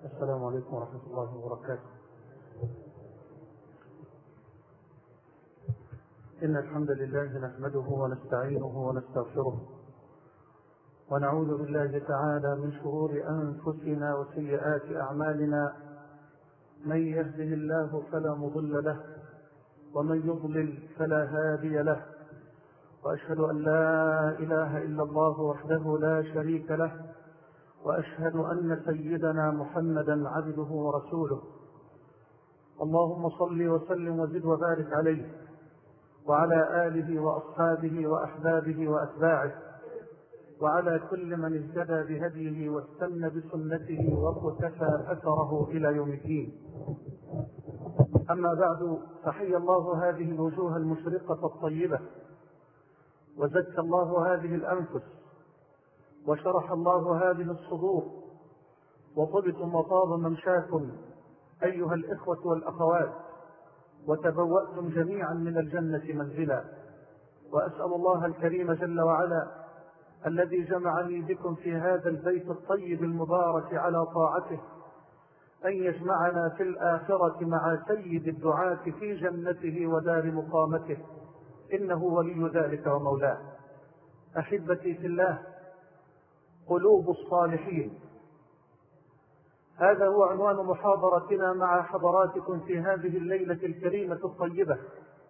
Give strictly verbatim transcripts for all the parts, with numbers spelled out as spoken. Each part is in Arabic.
السلام عليكم ورحمة الله وبركاته. إن الحمد لله نحمده ونستعينه ونستغفره ونعوذ بالله تعالى من شرور أنفسنا وسيئات أعمالنا، من يهده الله فلا مضل له ومن يضلل فلا هادي له، وأشهد أن لا إله إلا الله وحده لا شريك له، وأشهد أن سيدنا محمدا عبده ورسوله. اللهم صل وسلم وزد وبارك عليه وعلى آله وأصحابه وأحبابه وأتباعه وعلى كل من اهتدى بهديه واستنى بسنته واقتفى أثره إلى يوم الدين. أما بعد، فحي الله هذه الوجوه المشرقة الطيبة، وزكى الله هذه الأنفس، وشرح الله هذه الصدور، وطبتم وطاب ممشاكم أيها الإخوة والأخوات، وتبوأتم جميعا من الجنة منزلا. وأسأل الله الكريم جل وعلا الذي جمعني بكم في هذا البيت الطيب المبارك على طاعته أن يجمعنا في الآخرة مع سيد الدعاة في جنته ودار مقامته، إنه ولي ذلك ومولاه. أحبتي في الله، قلوب الصالحين، هذا هو عنوان محاضرتنا مع حضراتكم في هذه الليلة الكريمة الطيبة.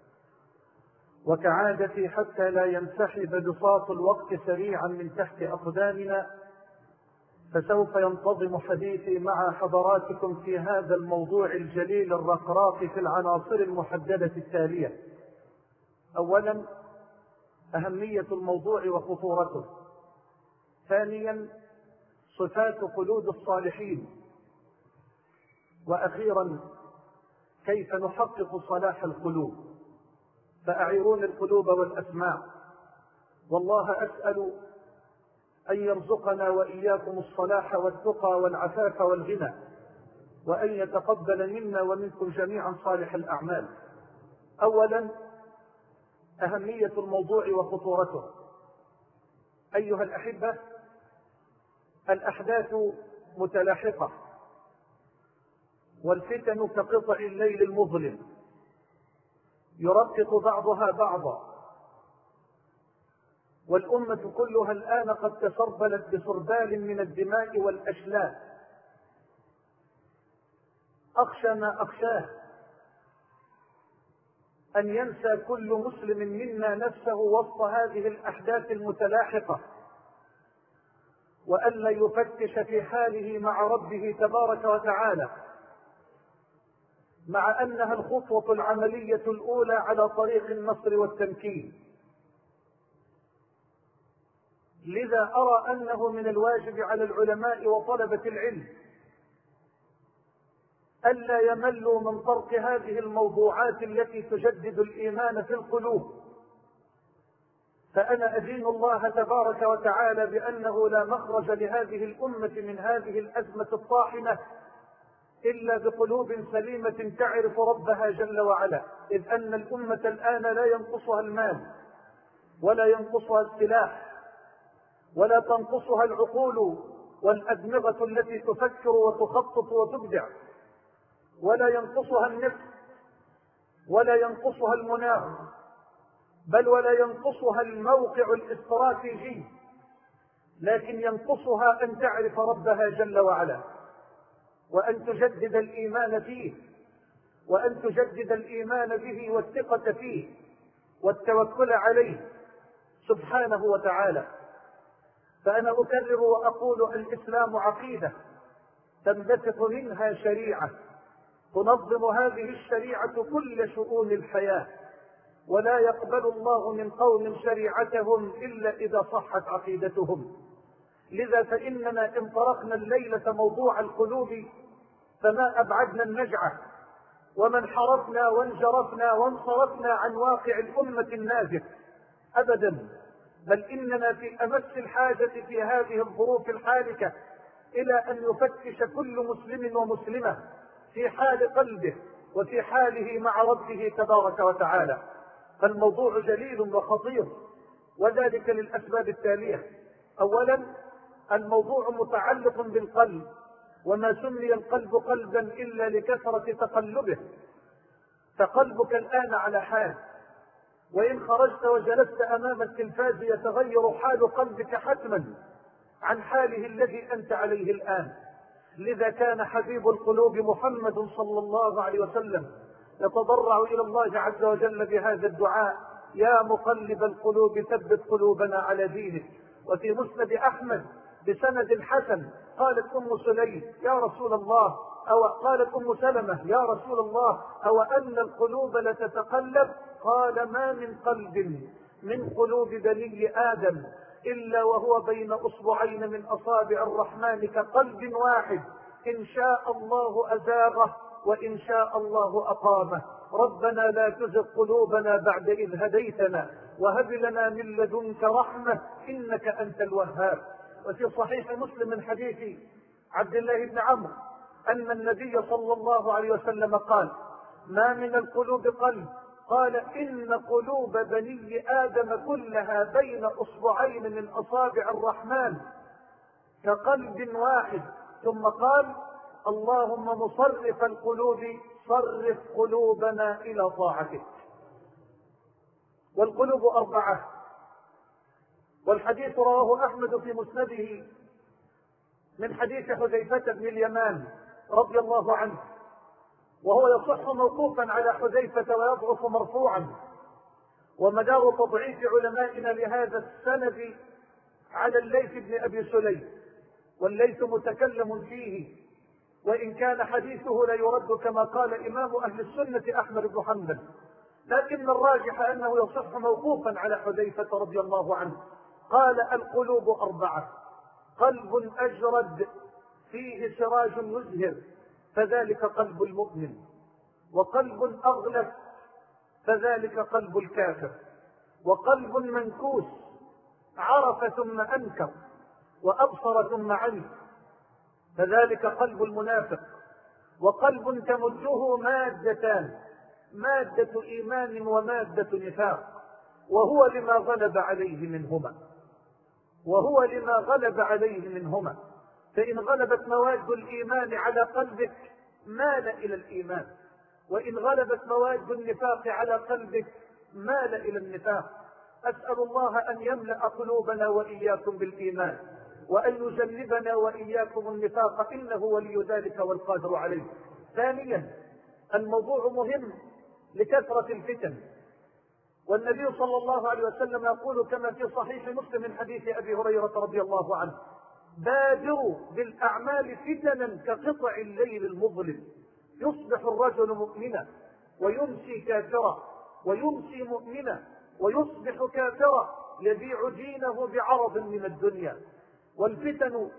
وكعادتي حتى لا ينسحب بساط الوقت سريعا من تحت أقدامنا، فسوف ينتظم حديثي مع حضراتكم في هذا الموضوع الجليل الرقراق في العناصر المحددة التالية. أولا، أهمية الموضوع وخطورته. ثانيا، صفات خلود الصالحين. وأخيرا، كيف نحقق صلاح القلوب. فأعيرون القلوب والأسماع، والله أسأل أن يرزقنا وإياكم الصلاح والتقى والعفاف والغنى، وأن يتقبل منا ومنكم جميعا صالح الأعمال. أولا، أهمية الموضوع وخطورته. أيها الأحبة، الأحداث متلاحقة، والفتن كقطع الليل المظلم، يرقق بعضها بعضا، والأمة كلها الآن قد تسربلت بسربال من الدماء والأشلاء. أخشى ما أخشاه أن ينسى كل مسلم منا نفسه وسط هذه الأحداث المتلاحقة، وألا يفتش في حاله مع ربه تبارك وتعالى، مع أنها الخطوة العملية الأولى على طريق النصر والتمكين. لذا أرى أنه من الواجب على العلماء وطلبة العلم ألا يملوا من طرق هذه الموضوعات التي تجدد الإيمان في القلوب. فأنا أدين الله تبارك وتعالى بأنه لا مخرج لهذه الأمة من هذه الأزمة الطاحنة إلا بقلوب سليمة تعرف ربها جل وعلا، إذ أن الأمة الآن لا ينقصها المال، ولا ينقصها السلاح، ولا تنقصها العقول والأدمغة التي تفكر وتخطط وتبدع، ولا ينقصها النفس، ولا ينقصها المناخ، بل ولا ينقصها الموقع الاستراتيجي، لكن ينقصها أن تعرف ربها جل وعلا، وأن تجدد الإيمان فيه، وأن تجدد الإيمان به والثقة فيه والتوكل عليه سبحانه وتعالى. فأنا أكرر وأقول: الإسلام عقيدة تنبثق منها شريعة تنظم هذه الشريعة كل شؤون الحياة، ولا يقبل الله من قوم شريعتهم إلا إذا صحت عقيدتهم. لذا فإننا إن طرقنا الليلة موضوع القلوب فما أبعدنا النجعة، وما انحرفنا وانجرفنا وانصرفنا عن واقع الأمة النازف أبدا، بل إننا في أمس الحاجة في هذه الظروف الحالكة إلى أن يفتش كل مسلم ومسلمة في حال قلبه وفي حاله مع ربه تبارك وتعالى. فالموضوع جليل وخطير، وذلك للأسباب التالية. أولا، الموضوع متعلق بالقلب، وما سمي القلب قلبا إلا لكثرة تقلبه، فقلبك الآن على حال، وإن خرجت وجلست أمام التلفاز يتغير حال قلبك حتما عن حاله الذي أنت عليه الآن. لذا كان حبيب القلوب محمد صلى الله عليه وسلم يتضرع إلى الله عز وجل بهذا الدعاء: يا مقلب القلوب ثبت قلوبنا على دينك. وفي مسند أحمد بسند حسن قالت أم سليم: يا رسول الله، أو قالت أم سلمة: يا رسول الله، أو أن القلوب لتتقلب؟ قال: ما من قلب من قلوب بني آدم إلا وهو بين أصبعين من أصابع الرحمن كقلب واحد، إن شاء الله أزاغه وإن شاء الله أقامه. ربنا لا تزغ قلوبنا بعد إذ هديتنا وهب لنا من لدنك رحمة إنك أنت الوهاب. وفي صحيح مسلم من حديث عبد الله بن عمرو أن النبي صلى الله عليه وسلم قال: ما من القلوب قلب، قال: إن قلوب بني آدم كلها بين أصبعين من أصابع الرحمن كقلب واحد. ثم قال: اللهم مصرف القلوب صرف قلوبنا إلى طاعتك. والقلوب أربعة، والحديث رواه أحمد في مسنده من حديث حذيفة بن اليمان رضي الله عنه، وهو يصح موقوفا على حذيفة ويضعف مرفوعا. ومدار تضعيف علمائنا لهذا السند على الليث بن أبي سليم، والليث متكلم فيه، وإن كان حديثه لا يرد كما قال إمام أهل السنة أحمد بن حنبل، لكن الراجح أنه يصح موقوفا على حذيفة رضي الله عنه. قال: القلوب أربعة: قلب أجرد فيه سراج مزهر فذلك قلب المؤمن، وقلب أغلف فذلك قلب الكافر، وقلب منكوس عرف ثم أنكر وأبصر ثم عمي فذلك قلب المنافق، وقلب تمده مادتان: مادة إيمان ومادة نفاق، وهو لما غلب عليه منهما وهو لما غلب عليه منهما فإن غلبت مواد الإيمان على قلبك مال إلى الإيمان، وإن غلبت مواد النفاق على قلبك مال إلى النفاق. أسأل الله أن يملأ قلوبنا وإياكم بالإيمان، وأن يجنبنا وإياكم النفاق، إنه ولي ذلك والقادر عليه. ثانيا، الموضوع مهم لكثرة الفتن، والنبي صلى الله عليه وسلم يقول كما في صحيح مسلم من حديث أبي هريرة رضي الله عنه: بادروا بالأعمال فتنا كقطع الليل المظلم، يصبح الرجل مؤمنا ويمسي كافرا، ويمسي مؤمنا ويصبح كافرا، يبيع دينه بعرض من الدنيا. والفتن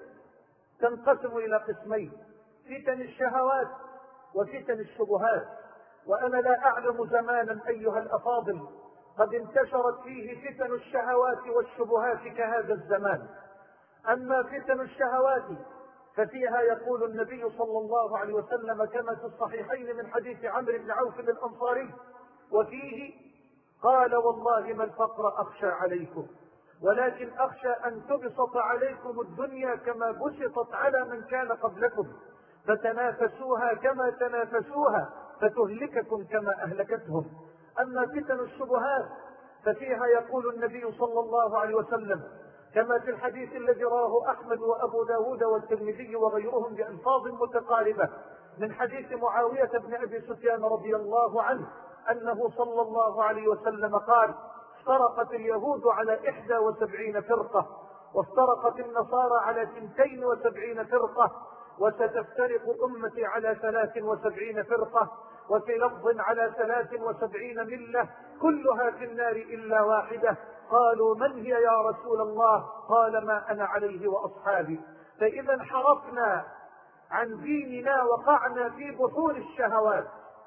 تنقسم إلى قسمين: فتن الشهوات وفتن الشبهات. وأنا لا أعلم زمانا أيها الأفاضل قد انتشرت فيه فتن الشهوات والشبهات كهذا الزمان. أما فتن الشهوات ففيها يقول النبي صلى الله عليه وسلم كما في الصحيحين من حديث عمرو بن عوف الأنصاري، وفيه قال: والله ما الفقر أخشى عليكم، ولكن أخشى أن تبسط عليكم الدنيا كما بسطت على من كان قبلكم، فتنافسوها كما تنافسوها فتهلككم كما أهلكتهم. أما فتن الشبهات ففيها يقول النبي صلى الله عليه وسلم كما في الحديث الذي رواه أحمد وأبو داود والترمذي وغيرهم بألفاظ متقاربة من حديث معاوية بن أبي سفيان رضي الله عنه أنه صلى الله عليه وسلم قال: افترقت اليهود على إحدى وسبعين فرقة، وافترقت النصارى على ثنتين وسبعين فرقة، وستفترق أمتي على ثلاث وسبعين فرقة، وفي لفظ على ثلاث وسبعين ملة كلها في النار إلا واحدة. قالوا: من هي يا رسول الله؟ قال: ما أنا عليه وأصحابي. فإذا انحرفنا عن ديننا وقعنا في بحور الشهوات،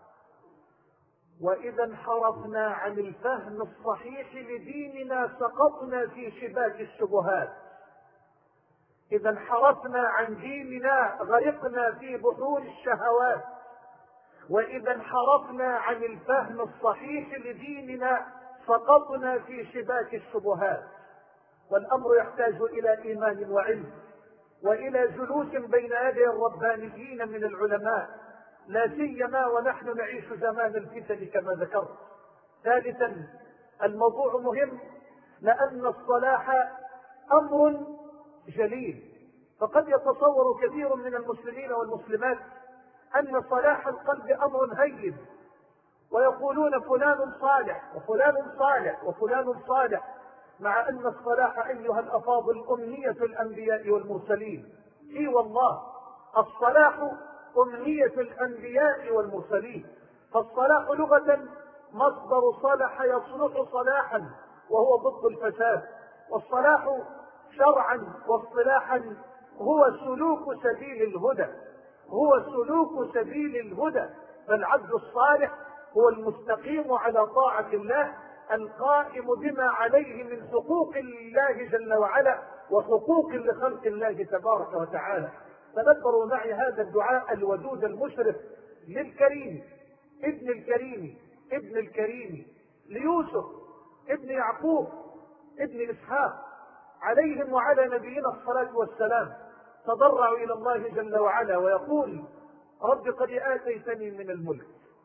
وإذا انحرفنا عن الفهم الصحيح لديننا سقطنا في شباك الشبهات. إذا انحرفنا عن ديننا غرقنا في بحور الشهوات، وإذا انحرفنا عن الفهم الصحيح لديننا سقطنا في شباك الشبهات. والأمر يحتاج إلى إيمان وعلم، وإلى جلوس بين يدي الربانيين من العلماء، لا سيما ونحن نعيش زمان الفتن كما ذكرت. ثالثا، الموضوع مهم لأن الصلاح أمر جليل، فقد يتصور كثير من المسلمين والمسلمات أن صلاح القلب أمر هين، ويقولون فلان صالح وفلان صالح وفلان صالح، مع أن الصلاح أيها الأفاضل أمنية الأنبياء والمرسلين. إي والله الصلاح أمنية الأنبياء والمرسلين. فالصلاح لغة مصدر صلح يصلح صلاحا، وهو ضد الفساد. والصلاح شرعا واصطلاحا هو سلوك سبيل الهدى، هو سلوك سبيل الهدى. فالعبد الصالح هو المستقيم على طاعة الله، القائم بما عليه من حقوق الله جل وعلا وحقوق لخلق الله تبارك وتعالى. تدبروا معي هذا الدعاء الودود المشرف للكريم ابن الكريم ابن الكريم ليوسف ابن يعقوب ابن إسحاق عليهم وعلى نبينا الصلاة والسلام. تضرعوا إلى الله جل وعلا ويقول: رب قد آتيتني من الملك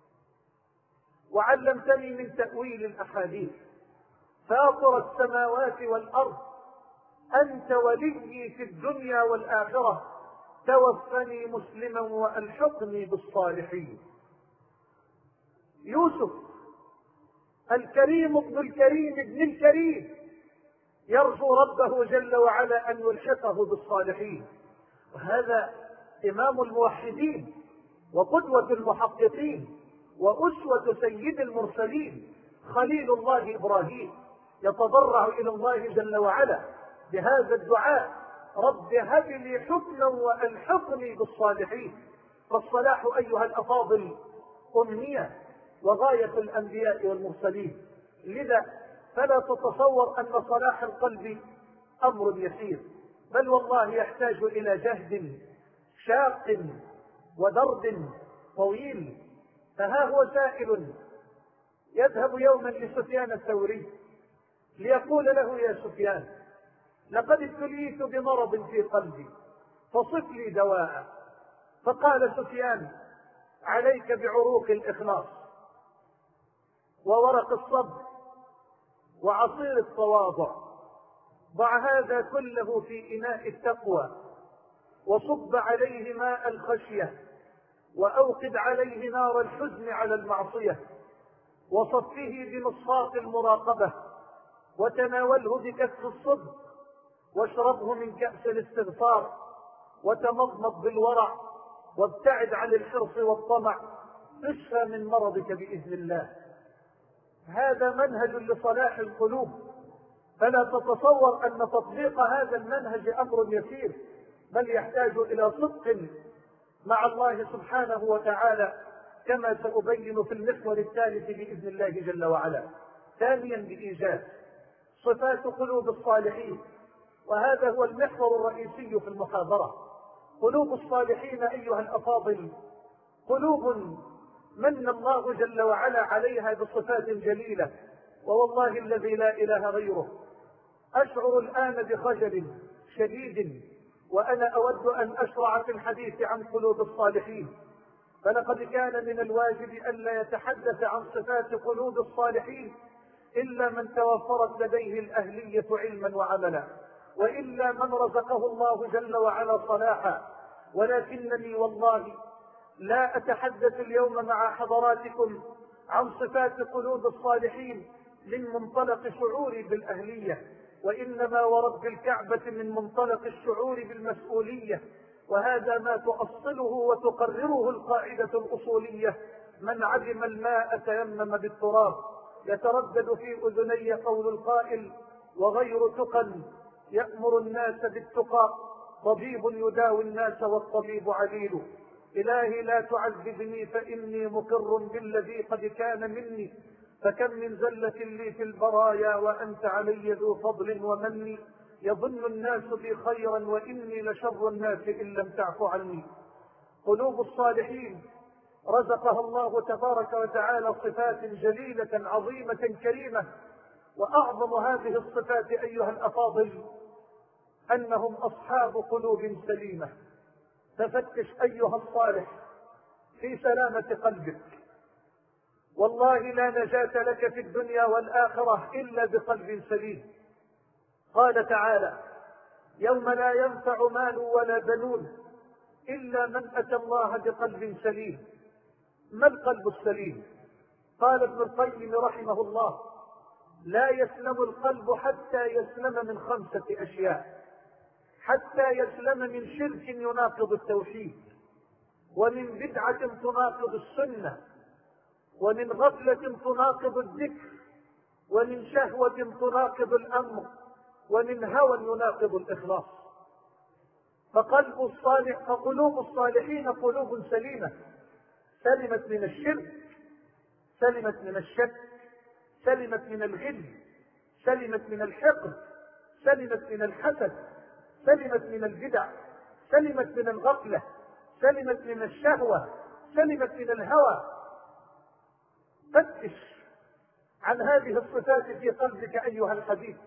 وعلمتني من تأويل الأحاديث، فاطر السماوات والأرض، أنت وليي في الدنيا والآخرة، توفني مسلما وألحقني بالصالحين. يوسف الكريم ابن الكريم ابن الكريم يرجو ربه جل وعلا أن يلحقه بالصالحين، وهذا إمام الموحدين وقدوة المحققين وأسوة سيد المرسلين خليل الله إبراهيم، يتضرع إلى الله جل وعلا بهذا الدعاء: رب هب لي حكما وألحقني بالصالحين. فالصلاح أيها الأفاضل أمنية وغاية الأنبياء والمرسلين، لذا فلا تتصور أن صلاح القلب أمر يسير، بل والله يحتاج إلى جهد شاق ودرب طويل. فها هو سائل يذهب يوما لسفيان الثوري ليقول له: يا سفيان، لقد ابتليت بمرض في قلبي فصف لي دواء. فقال سفيان: عليك بعروق الإخلاص وورق الصبر وعصير التواضع، ضع هذا كله في إناء التقوى وصب عليه ماء الخشية وأوقد عليه نار الحزن على المعصية وصفه بمصفاة المراقبة وتناوله بكف الصدق واشربه من كأس الاستغفار وتمضمض بالورع وابتعد عن الحرص والطمع، تشفى من مرضك بإذن الله. هذا منهج لصلاح القلوب، فلا تتصور أن تطبيق هذا المنهج أمر يسير، بل يحتاج إلى صدق مع الله سبحانه وتعالى، كما سأبين في المحور الثالث بإذن الله جل وعلا. ثانيا بإيجاز صفات قلوب الصالحين، وهذا هو المحور الرئيسي في المحاضرة. قلوب الصالحين أيها الأفاضل قلوب من الله جل وعلا عليها بصفات جليلة، ووالله الذي لا إله غيره أشعر الآن بخجل شديد وأنا أود أن أشرع في الحديث عن قلوب الصالحين، فلقد كان من الواجب ألا يتحدث عن صفات قلوب الصالحين إلا من توفرت لديه الأهلية علما وعملا، وإلا من رزقه الله جل وعلا صلاحا. ولكنني والله لا أتحدث اليوم مع حضراتكم عن صفات قلوب الصالحين من منطلق شعوري بالأهلية، وإنما ورب الكعبة من منطلق الشعور بالمسؤولية. وهذا ما تؤصله وتقرره القاعدة الأصولية: من عدم الماء تيمم بالتراب. يتردد في أذني قول القائل: وغير تقى يأمر الناس بالتقى، طبيب يداوي الناس والطبيب عليل. إلهي لا تعذبني فإني مقر بالذي قد كان مني، فكم من زلة لي في البرايا وأنت علي ذو فضل ومن. يظن الناس بي خيرا وإني لشر الناس إن لم تعف عني. قلوب الصالحين رزقها الله تبارك وتعالى صفات جليلة عظيمة كريمة، وأعظم هذه الصفات أيها الأفاضل أنهم أصحاب قلوب سليمة. تفتش أيها الصالح في سلامة قلبك، والله لا نجاة لك في الدنيا والآخرة إلا بقلب سليم. قال تعالى: يوم لا ينفع مال ولا بنون إلا من أتى الله بقلب سليم. ما القلب السليم؟ قال ابن القيم رحمه الله: لا يسلم القلب حتى يسلم من خمسة أشياء: حتى يسلم من شرك يناقض التوحيد، ومن بدعة تناقض السنة، ومن غفلة تناقض الذكر، ومن شهوة تناقض الأمر، ومن هوى يناقض الإخلاص. فقلب الصالح فقلوب الصالحين قلوب سليمة، سلمت من الشرك، سلمت من الشك، سلمت من الغل، سلمت من الحقد، سلمت من الحسد، سلمت من البدع، سلمت من الغفلة، سلمت من الشهوة، سلمت من الهوى. فتش عن هذه الصفات في قلبك أيها الحبيب،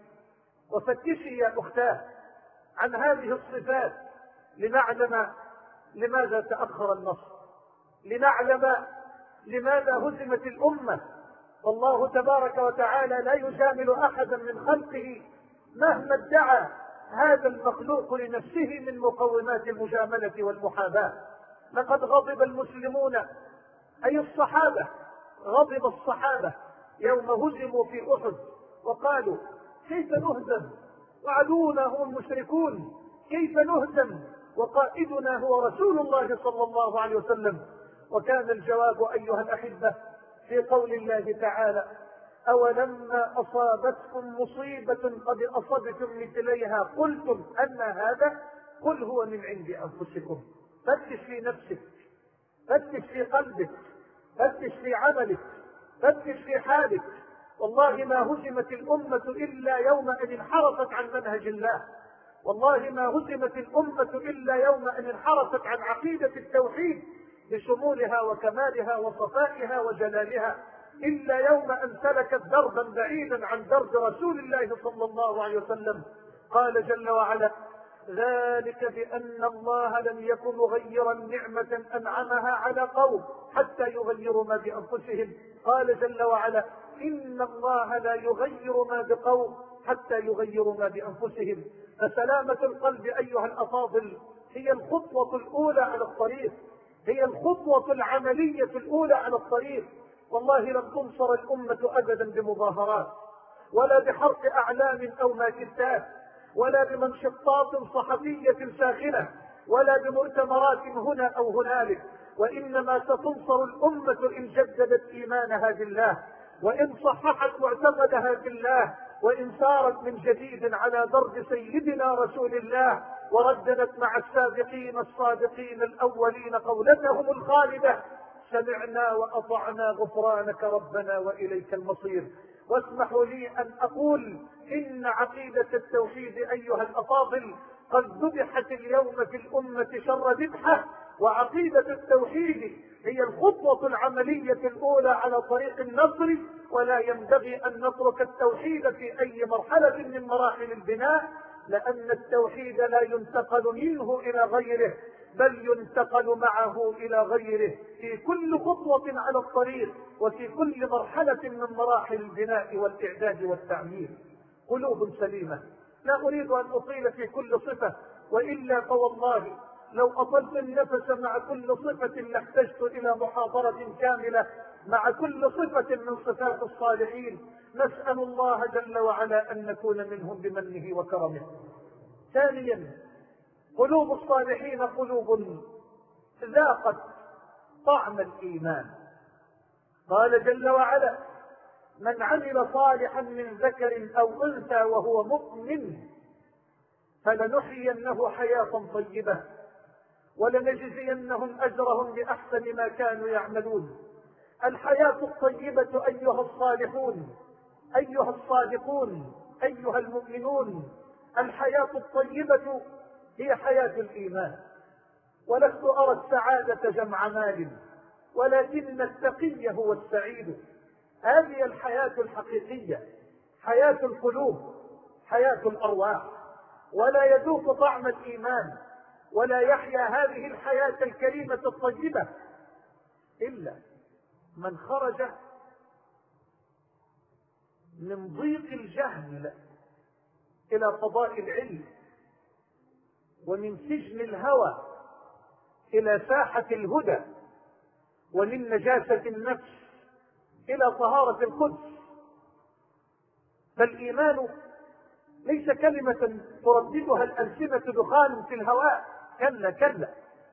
وفتشي يا أختاه عن هذه الصفات لنعلم لماذا تأخر النصر، لنعلم لماذا هزمت الأمة. والله تبارك وتعالى لا يجامل أحدا من خلقه مهما ادعى هذا المخلوق لنفسه من مقومات المجاملة والمحاباة. لقد غضب المسلمون أي الصحابة، غضب الصحابة يوم هزموا في أحد وقالوا: كيف نهزم وعدونا هم المشركون؟ كيف نهزم وقائدنا هو رسول الله صلى الله عليه وسلم؟ وكان الجواب أيها الأحبة في قول الله تعالى: أولما أصابتكم مصيبة قد أصبتم مثليها قلتم أن هذا؟ قل هو من عند أنفسكم. فتش في نفسك، فتش في قلبك، فتش في عملك، فتش في حالك. والله ما هزمت الأمة إلا يوم أن انحرفت عن منهج الله، والله ما هزمت الأمة إلا يوم أن انحرفت عن عقيدة التوحيد بشمولها وكمالها وصفائها وجلالها، إلا يوم أن سلكت دربا بعيدا عن درب رسول الله صلى الله عليه وسلم. قال جل وعلا: ذلك بأن الله لم يكن مغيرا نعمة أنعمها على قوم حتى يغيروا ما بأنفسهم. قال جل وعلا: إن الله لا يغير ما بقوم حتى يغيروا ما بأنفسهم. فسلامة القلب أيها الأفاضل هي الخطوة الأولى على الطريق، هي الخطوة العملية الأولى على الطريق. والله لم تنصر الأمة أبدا بمظاهرات، ولا بحرق أعلام أو ماكتات، ولا بمنشطات صحفية ساخنة، ولا بمؤتمرات هنا أو هنالك، وإنما ستنصر الأمة إن جددت إيمانها بالله، وإن صححت معتقدها بالله، وإن سارت من جديد على درب سيدنا رسول الله، ورددت مع السابقين الصادقين الأولين قولتهم الخالدة: سمعنا وأطعنا غفرانك ربنا وإليك المصير. واسمحوا لي أن أقول إن عقيدة التوحيد أيها الأفاضل قد ذبحت اليوم في الأمة شر ذبحة، وعقيدة التوحيد هي الخطوة العملية الأولى على طريق النصر. ولا ينبغي أن نترك التوحيد في أي مرحلة من مراحل البناء، لأن التوحيد لا ينتقل منه إلى غيره، بل ينتقل معه إلى غيره في كل خطوة على الطريق، وفي كل مرحلة من مراحل البناء والإعداد والتعمير. قلوب سليمة. لا أريد أن أطيل في كل صفة، وإلا فوالله لو أطلت النفس مع كل صفة لاحتجت إلى محاضرة كاملة مع كل صفة من صفات الصالحين. نسأل الله جل وعلا أن نكون منهم بمنه وكرمه. ثانيا، قلوب الصالحين قلوب ذاقت طعم الإيمان. قال جل وعلا: من عمل صالحا من ذكر أو أنثى وهو مؤمن فلنحيينه حياة طيبة ولنجزينهم أجرهم بأحسن ما كانوا يعملون. الحياة الطيبة أيها الصالحون، أيها الصادقون، أيها المؤمنون، الحياة الطيبة هي حياة الإيمان. ولست أرى السعادة جمع مال، ولكن التقي هو السعيد. هذه الحياة الحقيقية، حياة القلوب، حياة الأرواح. ولا يذوق طعم الإيمان ولا يحيا هذه الحياة الكريمة الطيبة إلا من خرج من ضيق الجهل إلى فضاء العلم، ومن سجن الهوى إلى ساحة الهدى، ومن نجاسة النفس إلى طهارة القدس. فالإيمان ليس كلمة ترددها الألسنة دخان في الهواء، كلا كلا،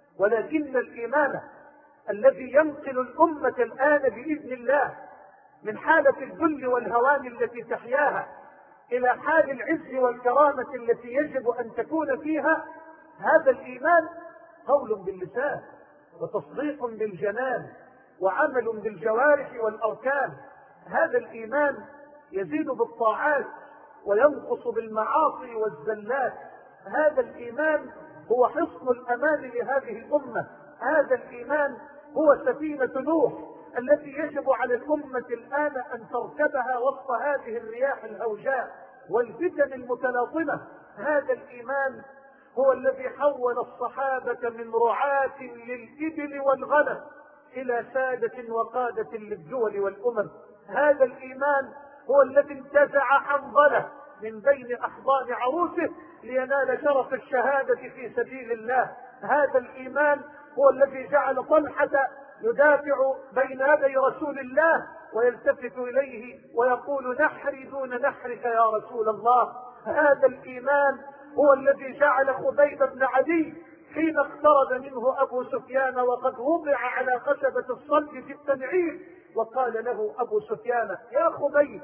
ولكن الإيمان الذي ينقل الأمة الآن بإذن الله من حالة الذل والهوان التي تحياها إلى حال العز والكرامة التي يجب أن تكون فيها، هذا الإيمان قول باللسان وتصديق بالجنان وعمل بالجوارح والأركان. هذا الإيمان يزيد بالطاعات وينقص بالمعاصي والزلات. هذا الإيمان هو حصن الأمان لهذه الأمة. هذا الإيمان هو سفينة نوح التي يجب على الأمة الآن أن تركبها وسط هذه الرياح الهوجاء والفتن المتلاطمة. هذا الإيمان هو الذي حول الصحابة من رعاة للإبل والغنم إلى سادة وقادة للدول والأمم. هذا الإيمان هو الذي انتزع حنظلة من بين أحضان عروسه لينال شرف الشهادة في سبيل الله. هذا الإيمان هو الذي جعل طلحة يدافع بين يدي رسول الله ويلتفت إليه ويقول نحري دون نحرك يا رسول الله. هذا الإيمان هو الذي جعل خبيب بن عدي حين اقترب منه أبو سفيان وقد وضع على خشبة الصلب في التنعيم وقال له أبو سفيان يا خبيب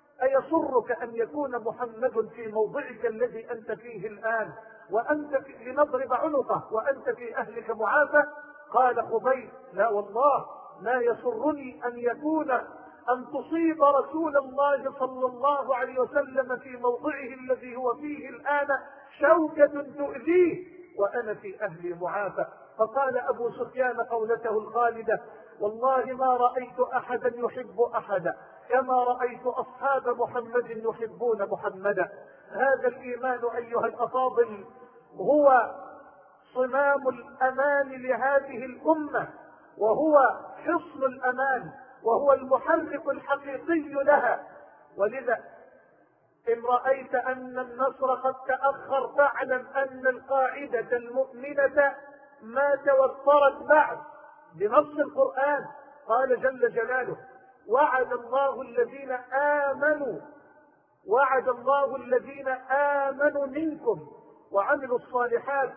أيسرك أن يكون محمد في موضعك الذي أنت فيه الآن وأنت في لنضرب عنقه وأنت في أهلك معافى؟ قال خبيب لا والله ما يسرني أن يكون أن تصيب رسول الله صلى الله عليه وسلم في موضعه الذي هو فيه الآن شوكة تؤذيه وأنا في أهلي معافى. فقال أبو سفيان قولته الخالدة والله ما رأيت أحدا يحب أحدا كما رأيت أصحاب محمد يحبون محمدا. هذا الإيمان أيها الأفاضل هو صمام الأمان لهذه الأمة، وهو حصن الأمان، وهو المحرك الحقيقي لها. ولذا إن رأيت أن النصر قد تأخر فاعلم أن القاعدة المؤمنة ما توفرت بعد. بنص القرآن قال جل جلاله وعد الله الذين آمنوا وعد الله الذين آمنوا منكم وعملوا الصالحات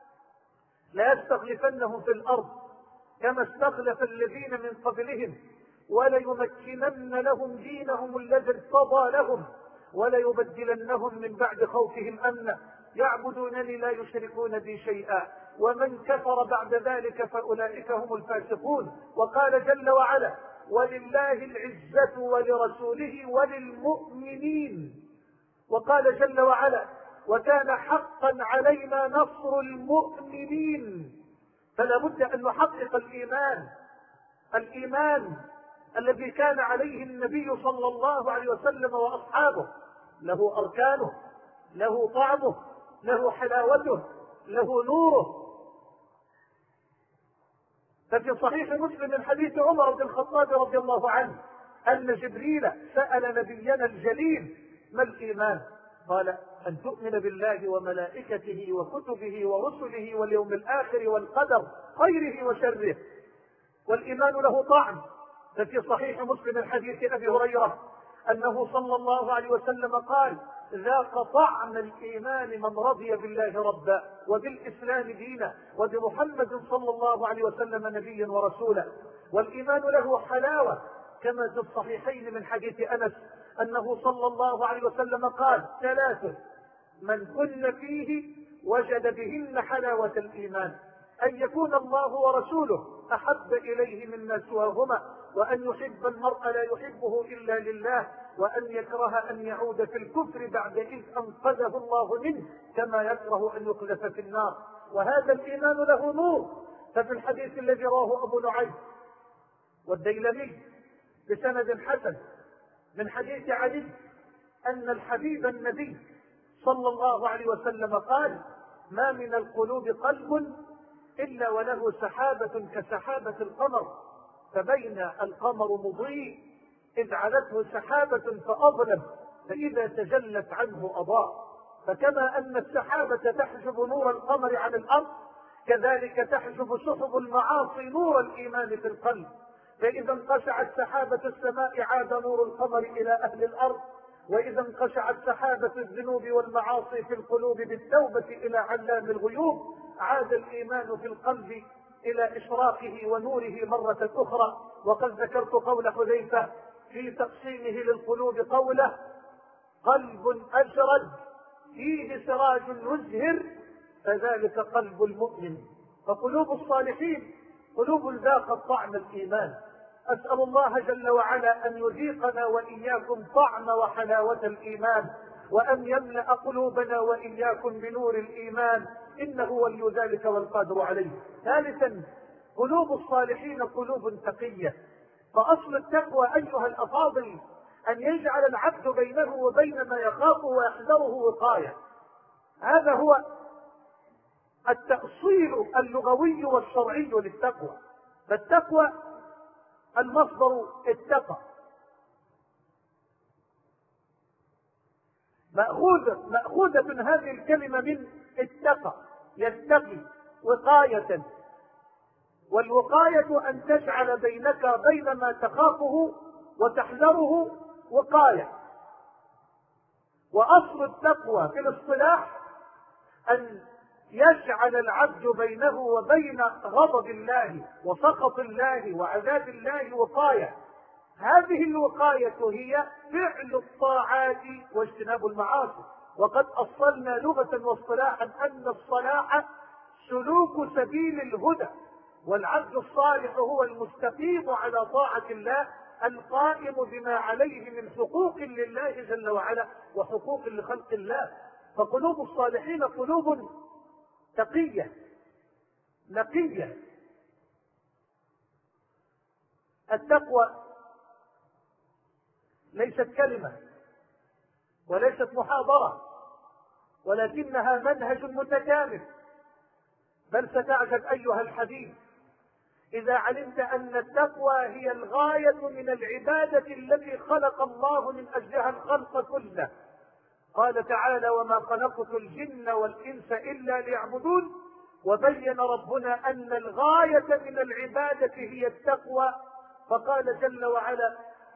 لا يستخلفنهم في الأرض كما استخلف الذين من قبلهم وليمكنن لهم دينهم الذي ارتضى لهم وليبدلنهم من بعد خوفهم أمنا يعبدونني لا يشركون بي شيئا ومن كفر بعد ذلك فأولئك هم الفاسقون. وقال جل وعلا ولله العزة ولرسوله وللمؤمنين. وقال جل وعلا وكان حقا علينا نصر المؤمنين. فلا بد أن نحقق الإيمان الإيمان الذي كان عليه النبي صلى الله عليه وسلم وأصحابه. له أركانه، له طعمه، له حلاوته، له نوره. ففي صحيح مسلم من حديث عمر بن الخطاب رضي الله عنه أن جبريل سأل نبينا الجليل ما الإيمان؟ قال أن تؤمن بالله وملائكته وكتبه ورسله واليوم الآخر والقدر خيره وشره. والإيمان له طعم. ففي صحيح مسلم من حديث أبي هريرة أنه صلى الله عليه وسلم قال ذاق طعم الإيمان من رضي بالله ربا وبالإسلام دينا وبمحمد صلى الله عليه وسلم نبيا ورسولا. والإيمان له حلاوة كما في الصحيحين من حديث أنس أنه صلى الله عليه وسلم قال ثلاث من كن فيه وجد بهن حلاوة الإيمان أن يكون الله ورسوله أحب إليه مما سواهما وأن يحب المرء لا يحبه إلا لله وأن يكره أن يعود في الكفر بعد إذ أنقذه الله منه كما يكره أن يقذف في النار. وهذا الإيمان له نور. ففي الحديث الذي رواه أبو نعيم والديلمي بسند حسن من حديث علي أن الحبيب النبي صلى الله عليه وسلم قال: ما من القلوب قلب إلا وله سحابة كسحابة القمر، فبين القمر مضيء إذ علته سحابة فأظلم، فإذا تجلت عنه أضاء. فكما أن السحابة تحجب نور القمر عن الأرض، كذلك تحجب سحب المعاصي نور الإيمان في القلب. فإذا انقشعت سحابة السماء عاد نور القمر إلى أهل الأرض، وإذا انقشعت سحابة الذنوب والمعاصي في القلوب بالتوبة إلى علام الغيوب، عاد الإيمان في القلب إلى إشراقه ونوره مرة أخرى. وقد ذكرت قول حذيفة في تقسيمه للقلوب قوله: قلب أجرد فيه سراج مزهر فذلك قلب المؤمن. فقلوب الصالحين قلوب ذاقت طعم الإيمان. أسأل الله جل وعلا أن يذيقنا وإياكم طعم وحلاوة الإيمان، وأن يملأ قلوبنا وإياكم بنور الإيمان، إنه ولي ذلك والقادر عليه. ثالثا، قلوب الصالحين قلوب تقية. فأصل التقوى أيها الأفاضل أن يجعل العبد بينه وبين ما يخافه ويحذره وقاية. هذا هو التأصيل اللغوي والشرعي للتقوى. فالتقوى المصدر اتقى، مأخوذة مأخوذة هذه الكلمة من اتقى، يتقي وقاية. والوقاية أن تجعل بينك وبين ما تخافه وتحذره وقاية. وأصل التقوى في الاصطلاح أن يجعل العبد بينه وبين غضب الله وسخط الله وعذاب الله وقاية. هذه الوقاية هي فعل الطاعات واجتناب المعاصي. وقد أصلنا لغة واصطلاحا أن الصلاح سلوك سبيل الهدى، والعبد الصالح هو المستقيم على طاعة الله القائم بما عليه من حقوق لله جل وعلا وحقوق لخلق الله. فقلوب الصالحين قلوب تقية نقية. التقوى ليست كلمة وليست محاضرة، ولكنها منهج متكامل. بل ستعجب أيها الحبيب إذا علمت أن التقوى هي الغاية من العبادة التي خلق الله من أجلها الخلق كله. قال تعالى: وما خلقت الجن والإنس إلا ليعبدون. وبين ربنا أن الغاية من العبادة هي التقوى، فقال جل وعلا: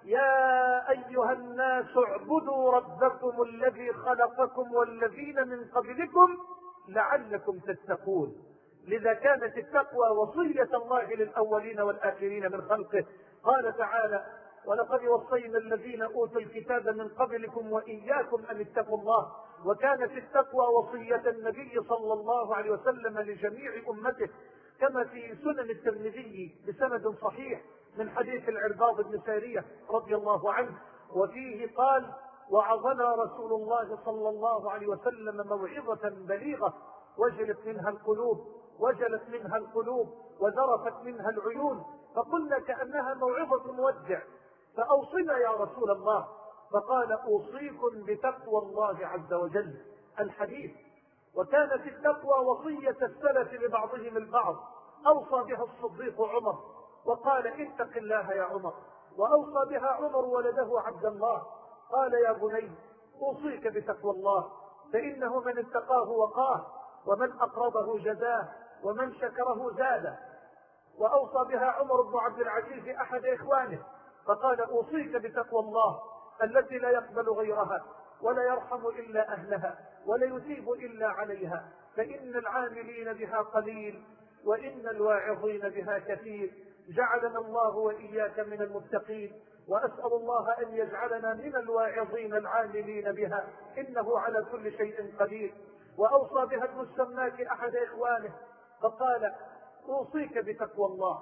يا أيها الناس اعبدوا ربكم الذي خلقكم والذين من قبلكم لعلكم تتقون. لذا كانت التقوى وصية الله للأولين والآخرين من خلقه. قال تعالى: ولقد وصينا الذين أوتوا الكتاب من قبلكم وإياكم أن اتقوا الله. وكانت التقوى وصية النبي صلى الله عليه وسلم لجميع أمته، كما في سنن الترمذي بسند صحيح من حديث العرباض بن سارية رضي الله عنه، وفيه قال: وعظنا رسول الله صلى الله عليه وسلم موعظة بليغة وجلت منها القلوب وجلت منها القلوب وذرفت منها العيون، فقلنا كأنها موعظة مودع، فأوصنا يا رسول الله. فقال: أوصيكم بتقوى الله عز وجل. الحديث. وكانت التقوى وصية السلف لبعضهم البعض، أوصى بها الصديق عمر وقال: اتق الله يا عمر. وأوصى بها عمر ولده عبد الله قال: يا بني أوصيك بتقوى الله، فإنه من اتقاه وقاه، ومن أقرضه جزاه، ومن شكره زاده. وأوصى بها عمر بن عبد العزيز أحد إخوانه فقال: أوصيك بتقوى الله التي لا يقبل غيرها ولا يرحم إلا أهلها ولا يثيب إلا عليها، فإن العاملين بها قليل وإن الواعظين بها كثير. جعلنا الله وإياك من المتقين، وأسأل الله أن يجعلنا من الواعظين العاملين بها، إنه على كل شيء قدير. وأوصى بها ابن السماك أحد إخوانه فقال: أوصيك بتقوى الله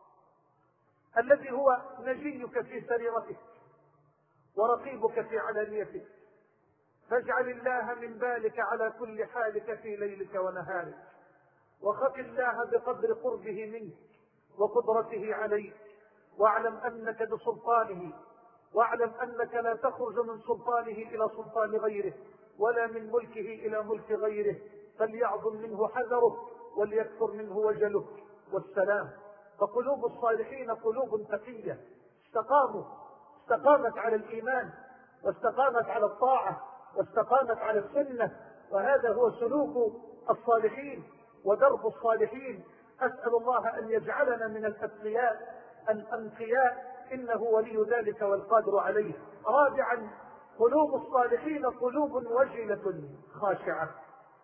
الذي هو نجيك في سريرتك ورقيبك في علانيتك، فاجعل الله من بالك على كل حالك في ليلك ونهارك، وخف الله بقدر قربه منك وقدرته عليك، واعلم أنك بسلطانه، واعلم أنك لا تخرج من سلطانه إلى سلطان غيره، ولا من ملكه إلى ملك غيره، فليعظم منه حذره وليكثر منه وجله والسلام. فقلوب الصالحين قلوب تقية، استقاموا استقامت على الإيمان، واستقامت على الطاعة، واستقامت على السنة، وهذا هو سلوك الصالحين ودرب الصالحين. أسأل الله أن يجعلنا من الأتقياء الأنقياء، إنه ولي ذلك والقادر عليه. رابعا، قلوب الصالحين قلوب وجلة خاشعة.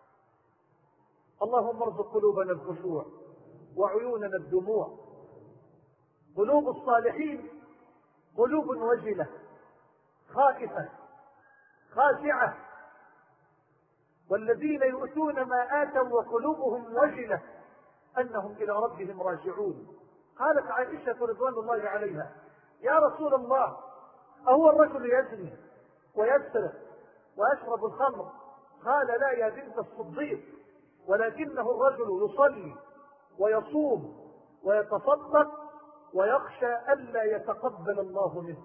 اللهم ارزق قلوبنا الخشوع وعيوننا الدموع. قلوب الصالحين قلوب وجلة خائفة خاشعة، والذين يؤتون ما آتوا وقلوبهم وجلة أنهم إلى ربهم راجعون. قالت عائشة رضوان الله عليها: يا رسول الله، أهو الرجل يزني ويسرق ويشرب الخمر؟ قال: لا يا بنت الصديق، ولكنه الرجل يصلي ويصوم ويتصدق ويخشى ألا يتقبل الله منه.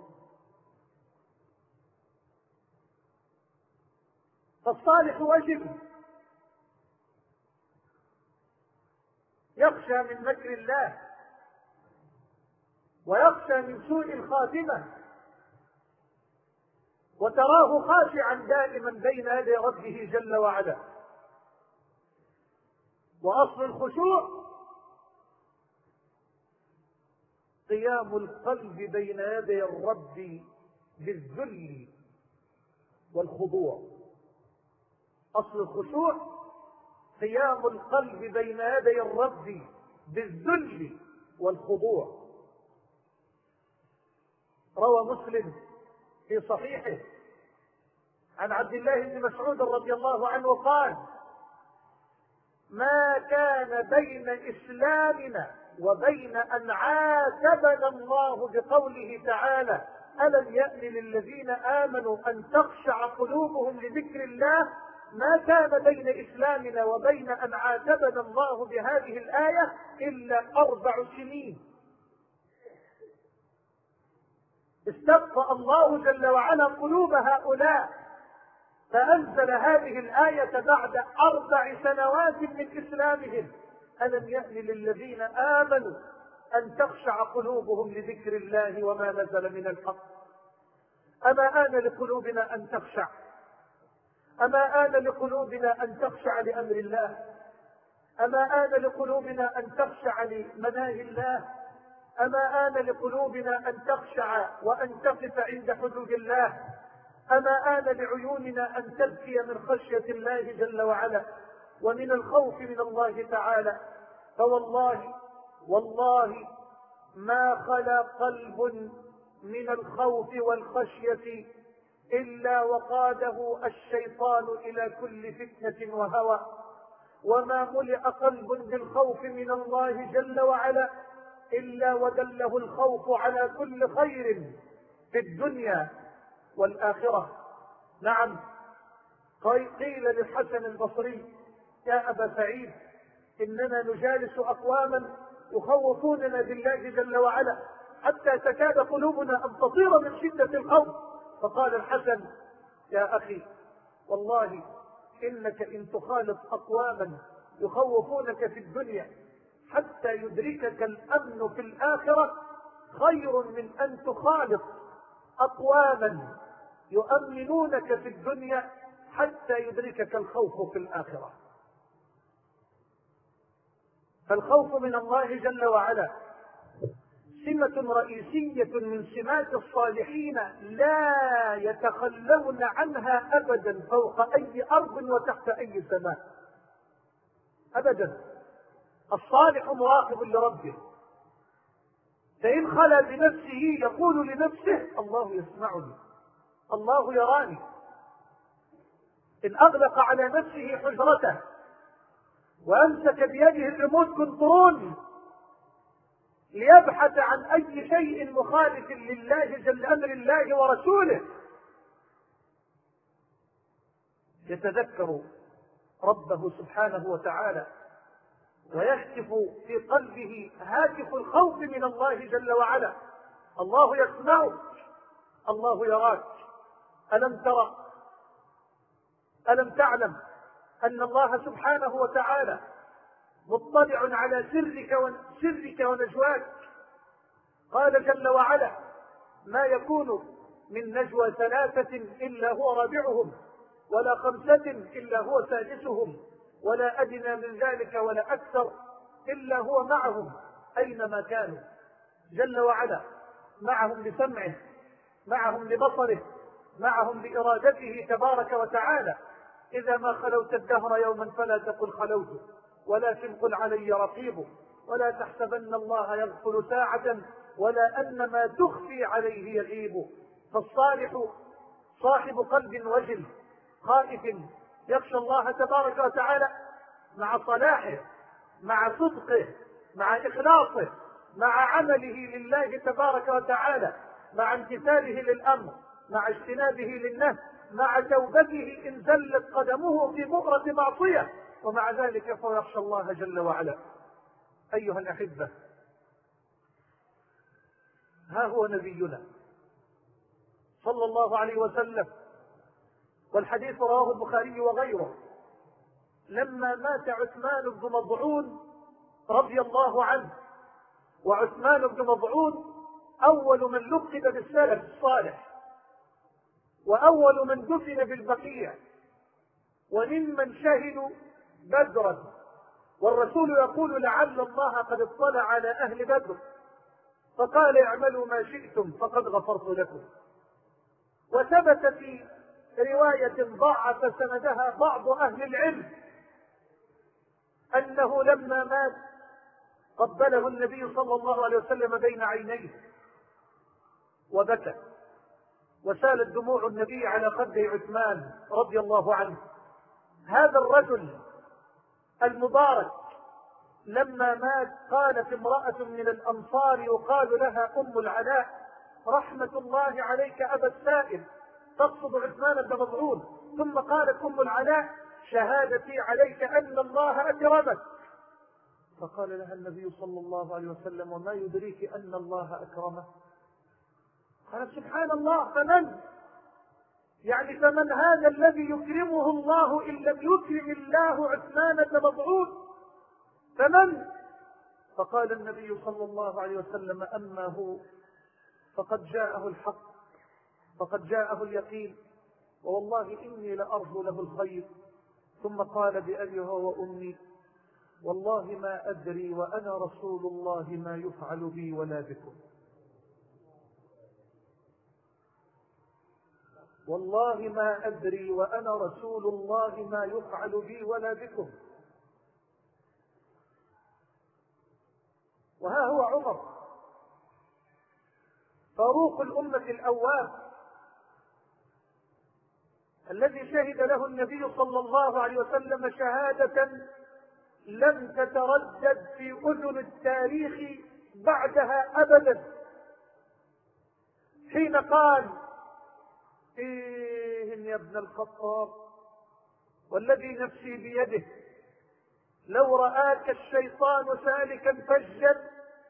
فالصالح وجل، يخشى من مكر الله ويخشى من سوء الخاتمة، وتراه خاشعا دائما بين يدي ربه جل وعلا. وأصل الخشوع قيام القلب بين يدي الرب بالذل والخضوع. أصل الخشوع قيام القلب بين يدي الرب بالذل والخضوع. روى مسلم في صحيحه عن عبد الله بن مسعود رضي الله عنه قال: ما كان بين إسلامنا وبين أن عاتبنا الله بقوله تعالى: ألم يأن للذين آمنوا أن تخشع قلوبهم لذكر الله، ما كان بين إسلامنا وبين أن عاتبنا الله بهذه الآية إلا أربع سنين. استبقى الله جل وعلا قلوب هؤلاء فأنزل هذه الآية بعد أربع سنوات من إسلامهم: ألم يأن للذين آمنوا أن تخشع قلوبهم لذكر الله وما نزل من الحق. أما آن لقلوبنا أن تخشع؟ أما آن لقلوبنا أن تخشع لأمر الله؟ أما آن لقلوبنا أن تخشع لمناهي الله؟ أما آن لقلوبنا أن تخشع وأن تقف عند حدود الله؟ أما آن لعيوننا أن تبكي من خشية الله جل وعلا ومن الخوف من الله تعالى؟ فوالله والله ما خلا قلب من الخوف والخشية إلا وقاده الشيطان إلى كل فتنة وهوى، وما ملئ قلب بالخوف من الله جل وعلا إلا ودله الخوف على كل خير في الدنيا والآخرة. نعم، قيل للحسن البصري: يا أبا سعيد، إننا نجالس أقواما يخوفوننا بالله جل وعلا حتى تكاد قلوبنا أن تطير من شدة الخوف. فقال الحسن: يا أخي، والله إنك إن تخالط أقواما يخوفونك في الدنيا حتى يدركك الأمن في الآخرة خير من أن تخالط أقواما يؤمنونك في الدنيا حتى يدركك الخوف في الآخرة. فالخوف من الله جل وعلا سمة رئيسية من سمات الصالحين لا يتخلون عنها أبدا فوق أي أرض وتحت أي سماء أبدا. الصالح مراقب لربه، فإن خلا بنفسه يقول لنفسه: الله يسمعني، الله يراني. إن أغلق على نفسه حجرته وأمسك بيده الريموت كنترول ليبحث عن أي شيء مخالف لله جل أمر الله ورسوله، يتذكر ربه سبحانه وتعالى ويهتف في قلبه هاتف الخوف من الله جل وعلا: الله يسمعك، الله يراك. ألم ترى ألم تعلم أن الله سبحانه وتعالى مطلع على سرك سرك ونجواك؟ قال جل وعلا: ما يكون من نجوى ثلاثة إلا هو رابعهم، ولا خمسة إلا هو سادسهم، ولا أدنى من ذلك ولا أكثر إلا هو معهم أينما كانوا. جل وعلا معهم بسمعه، معهم ببصره، معهم بإرادته تبارك وتعالى. إذا ما خلوت الدهر يوما فلا تقل خلوت، ولكن قل علي رقيب، ولا تحسبن الله يغفل ساعة، ولا أن ما تخفي عليه يغيب. فالصالح صاحب قلب وجل خائف يخشى الله تبارك وتعالى، مع صلاحه، مع صدقه، مع إخلاصه، مع عمله لله تبارك وتعالى، مع امتثاله للأمر، مع اجتنابه للنهي، مع توبته إن زلت قدمه في بؤرة معصية، ومع ذلك فيخشى الله جل وعلا. أيها الأحبة، ها هو نبينا صلى الله عليه وسلم، والحديث رواه البخاري وغيره، لما مات عثمان بن مظعون رضي الله عنه. وعثمان بن مظعون أول من لقب بالسلف الصالح، وأول من دفن بالبقيع، وممن شهدوا بدرا، والرسول يقول: لعل الله قد اطلع على أهل بدر فقال: اعملوا ما شئتم فقد غفرت لكم. وثبت في رواية ضعف سندها بعض أهل العلم أنه لما مات قبله النبي صلى الله عليه وسلم بين عينيه وبكى، وسالت دموع النبي على خده عثمان رضي الله عنه. هذا الرجل المبارك لما مات قالت امرأة من الأنصار يقال لها أم العلاء: رحمة الله عليك أبا السائب، تقصد عثمان بن مظعون. ثم قالت أم العلاء: شهادتي عليك أن الله أكرمك. فقال لها النبي صلى الله عليه وسلم: وما يدريك أن الله أكرمه؟ قالت: سبحان الله، فمن؟ يعني فمن هذا الذي يكرمه الله إن لم يكرم الله عثمان بن مظعون؟ فمن؟ فقال النبي صلى الله عليه وسلم: أما هو فقد جاءه الحق، فقد جاءه اليقين، ووالله إني لأرجو له الخير. ثم قال بأبي وأمي: والله ما أدري وأنا رسول الله ما يفعل بي ولا بكم، والله ما أدري وأنا رسول الله ما يفعل بي ولا بكم. وها هو عمر فاروق الأمة الأواب الذي شهد له النبي صلى الله عليه وسلم شهادة لم تتردد في أذن التاريخ بعدها أبدا، حين قال: فيهم يا ابن الخطاب والذي نفسي بيده لو رآك الشيطان سالكا فجا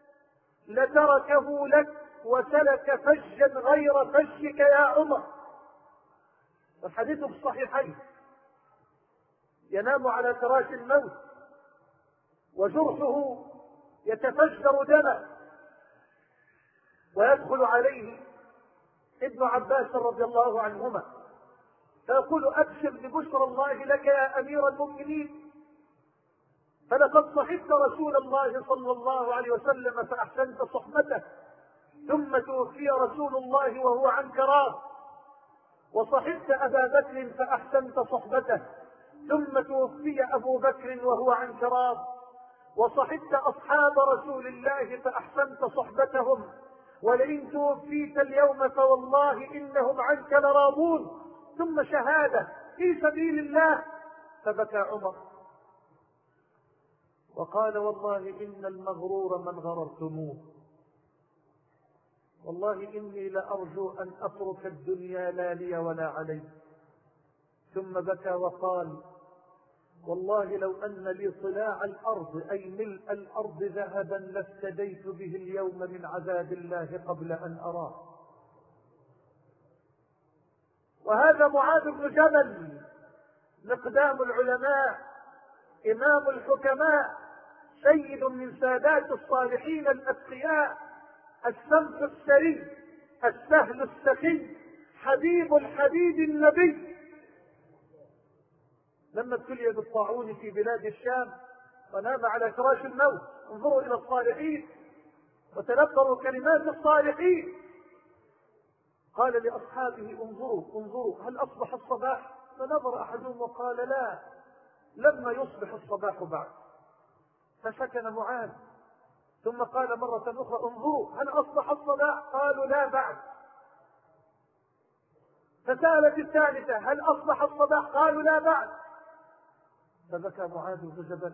لتركه لك وسلك فجا غير فجك يا عمر. الحديث في الصحيحين. ينام على فراش الموت وجرحه يتفجر دما، ويدخل عليه ابن عباس رضي الله عنهما فيقول: أبشر ببشرى الله لك يا أمير المؤمنين، فلقد صحبت رسول الله صلى الله عليه وسلم فأحسنت صحبته، ثم توفي رسول الله وهو عنك راض، وصحبت أبا بكر فأحسنت صحبته، ثم توفي أبو بكر وهو عنك راض، وصحبت أصحاب رسول الله فأحسنت صحبتهم، ولئن توفيت اليوم فوالله إنهم عنك لراضون. ثم شهادة في سبيل الله، فبكى عمر وقال: والله إن المغرور من غررتموه، والله إني لأرجو أن أترك الدنيا لا لي ولا علي. ثم بكى وقال: والله لو أن لي صلاع الأرض أي ملء الأرض ذهبا لافتديت به اليوم من عذاب الله قبل أن أراه. وهذا معاذ بن جبل مقدام العلماء، إمام الحكماء، سيد من سادات الصالحين الأتقياء، السمح السري، السهل السخي، حبيب الحبيب النبي. لما ابتلي بالطاعون في بلاد الشام ونام على فراش الموت، انظروا إلى الصالحين وتذكروا كلمات الصالحين. قال لأصحابه انظروا انظروا هل أصبح الصباح؟ فنظر أحدهم وقال لا، لما يصبح الصباح بعد. فسكن معاذ، ثم قال مرة أخرى انظروا هل أصبح الصباح؟ قالوا لا بعد. فسألت الثالثة هل أصبح الصباح؟ قالوا لا بعد. فبكى معاذ بن جبل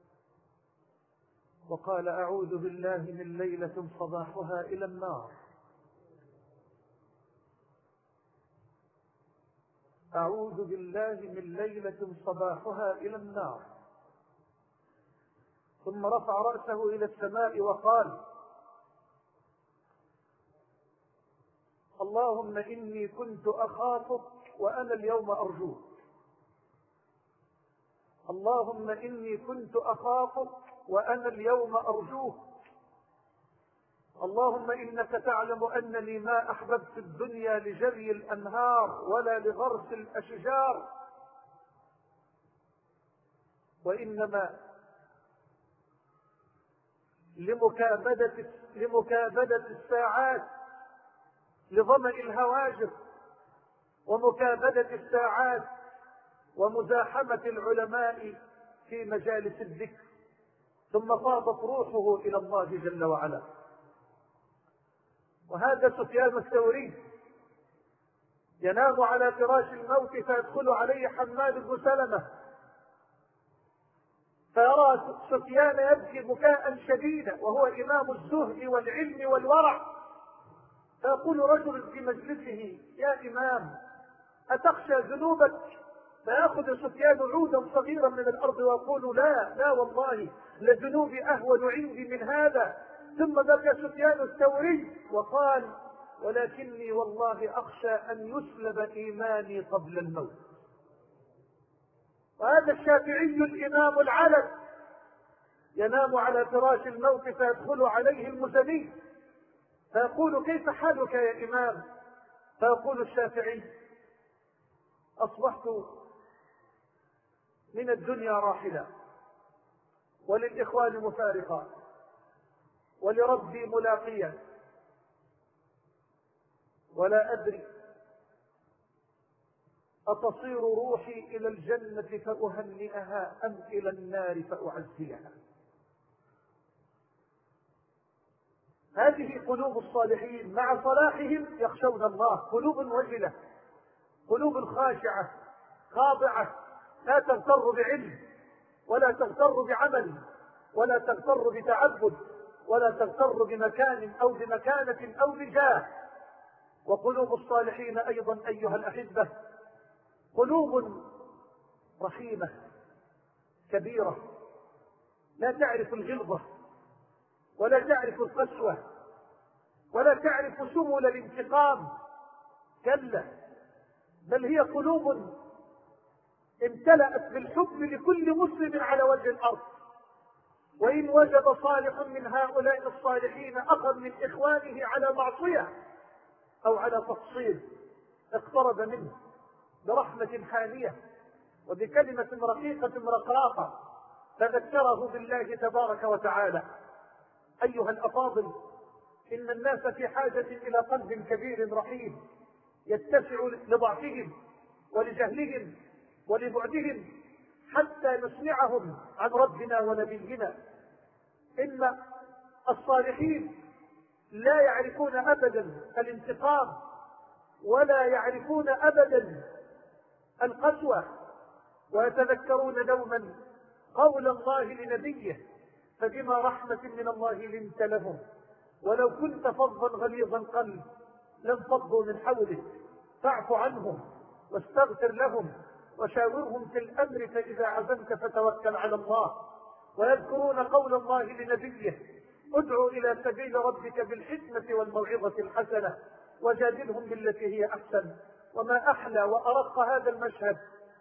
وقال أعوذ بالله من ليلة صباحها إلى النار، أعوذ بالله من ليلة صباحها إلى النار. ثم رفع رأسه إلى السماء وقال اللهم إني كنت أخافك وأنا اليوم أرجوك، اللهم إني كنت أخافك وأنا اليوم أرجوك، اللهم إنك تعلم أنني ما أحببت الدنيا لجري الأنهار ولا لغرس الأشجار، وإنما لمكابدة, لمكابدة الساعات، لظمأ الهواجر، ومكابدة الساعات ومزاحمة العلماء في مجالس الذكر. ثم فاضت روحه إلى الله جل وعلا. وهذا سفيان الثوري ينام على فراش الموت فيدخل عليه حماد بن سلمة فيرى سفيان يبكي بكاء شديدا وهو إمام الزهد والعلم والورع، فيقول رجل في مجلسه يا إمام أتخشى ذنوبك؟ فيأخذ سفيان عودا صغيرا من الأرض ويقول لا لا والله لذنوبي أهون عندي من هذا. ثم بكى سفيان الثوري وقال ولكني والله أخشى أن يسلب إيماني قبل الموت. وهذا الشافعي الإمام العلم ينام على فراش الموت فيدخل عليه المزني فيقول كيف حالك يا إمام؟ فيقول الشافعي أصبحت من الدنيا راحلا وللإخوان مفارقا ولربي ملاقيا، ولا أدري أتصير روحي إلى الجنة فأهنئها أم إلى النار فأعزيها. هذه قلوب الصالحين مع صلاحهم يخشون الله، قلوب وجلة، قلوب خاشعة خاضعة، لا تغتر بعلم ولا تغتر بعمل ولا تغتر بتعبد ولا تغتر بمكان أو بمكانة أو بجاه. وقلوب الصالحين أيضا أيها الأحبة قلوب رحيمة كبيرة، لا تعرف الغلظة ولا تعرف القسوة ولا تعرف سمول الانتقام، كلا، بل هي قلوب امتلأت بالحب لكل مسلم على وجه الأرض. وإن وجد صالح من هؤلاء الصالحين أخذ من إخوانه على معصية أو على تقصير اقترب منه برحمة حانية وبكلمة رقيقة رقراقة فذكره بالله تبارك وتعالى. أيها الأفاضل، إن الناس في حاجة إلى قلب كبير رحيم يتسع لضعفهم ولجهلهم ولبعدهم حتى نسمعهم عن ربنا ونبينا. إن الصالحين لا يعرفون أبدا الانتقام ولا يعرفون أبدا القسوة، ويتذكرون دوما قول الله لنبيه فبما رحمة من الله لنت لهم ولو كنت فظا غليظ القلب لانفضوا من حولك فاعف عنهم واستغفر لهم وشاورهم في الأمر فإذا عزمت فتوكل على الله. ويذكرون قول الله لنبيه ادعوا إلى سبيل ربك بالحكمة والموعظة الحسنة وجادلهم بالتي هي أحسن. وما أحلى وأرق هذا المشهد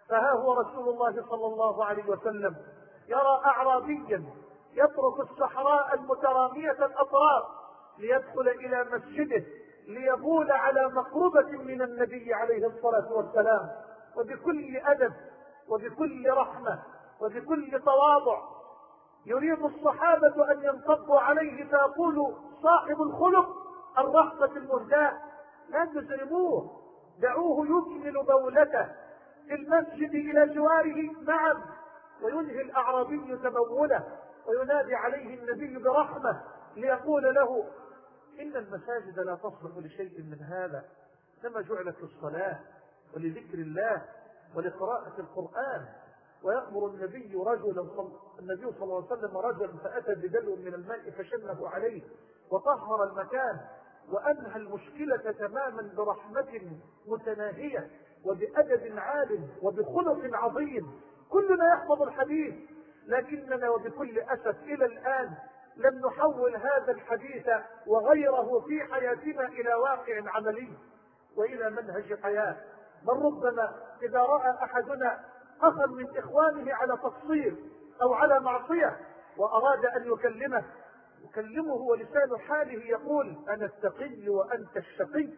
فها هو رسول الله صلى الله عليه وسلم يرى أعرابيا يترك الصحراء المترامية الأطراف ليدخل إلى مسجده ليبول على مقربة من النبي عليه الصلاة والسلام، وبكل أدب وبكل رحمة وبكل تواضع يريد الصحابة أن ينصبوا عليه، فيقول صاحب الخلق الرحمة المهداة: لا تزرموه، دعوه يكمل بولته في المسجد إلى جواره. نعم. وينهي الأعرابي تبوله وينادي عليه النبي برحمة ليقول له: إن المساجد لا تصلح لشيء من هذا، إنما جعلت للصلاة ولذكر الله ولقراءة القرآن. ويأمر النبي رجلا النبي صلى الله عليه وسلم رجلا فأتى بدلو من الماء فشنه عليه وطهر المكان وأنهى المشكلة تماما برحمة متناهية وبأدب عال وبخلق عظيم. كلنا يحفظ الحديث، لكننا وبكل أسف إلى الآن لم نحول هذا الحديث وغيره في حياتنا إلى واقع عملي وإلى منهج حياة. بل ربما إذا رأى أحدنا أخا من إخوانه على تقصير أو على معصية وأراد أن يكلمه يكلمه ولسان حاله يقول: أنا التقي وأنت الشقي،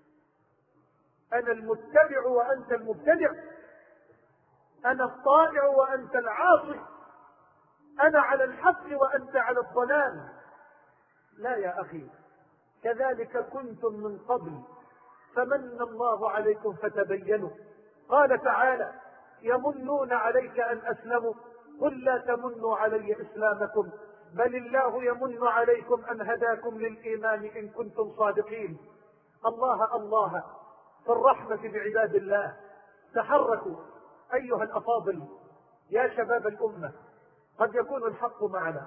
أنا المتبع وأنت المبتدع، أنا الطائع وأنت العاصي، أنا على الحق وأنت على الضلال. لا يا أخي، كذلك كنتم من قبل فمن الله عليكم فتبينوا. قال تعالى: يمنون عليك أن أسلموا، قل لا تمنوا علي إسلامكم بل الله يمن عليكم أن هداكم للإيمان إن كنتم صادقين. الله الله في الرحمة بعباد الله. تحركوا أيها الأفاضل يا شباب الأمة، قد يكون الحق معنا،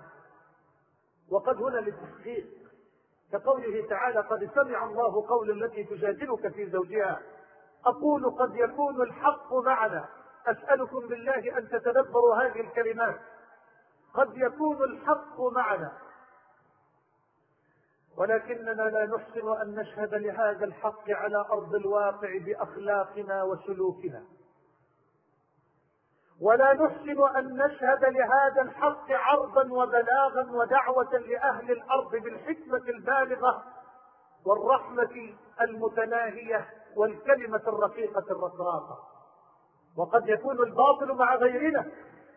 وقد هنا للتحقيق، كقوله تعالى: قد سمع الله قول التي تجادلك في زوجها. أقول قد يكون الحق معنا، أسألكم بالله أن تتدبروا هذه الكلمات. قد يكون الحق معنا، ولكننا لا نحسن أن نشهد لهذا الحق على أرض الواقع بأخلاقنا وسلوكنا، ولا نحسن أن نشهد لهذا الحق عرضا وبلاغا ودعوة لأهل الأرض بالحكمة البالغة والرحمة المتناهية والكلمة الرقيقة الرقراقة. وقد يكون الباطل مع غيرنا،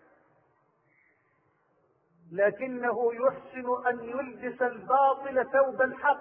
لكنه يحسن أن يلبس الباطل ثوب الحق،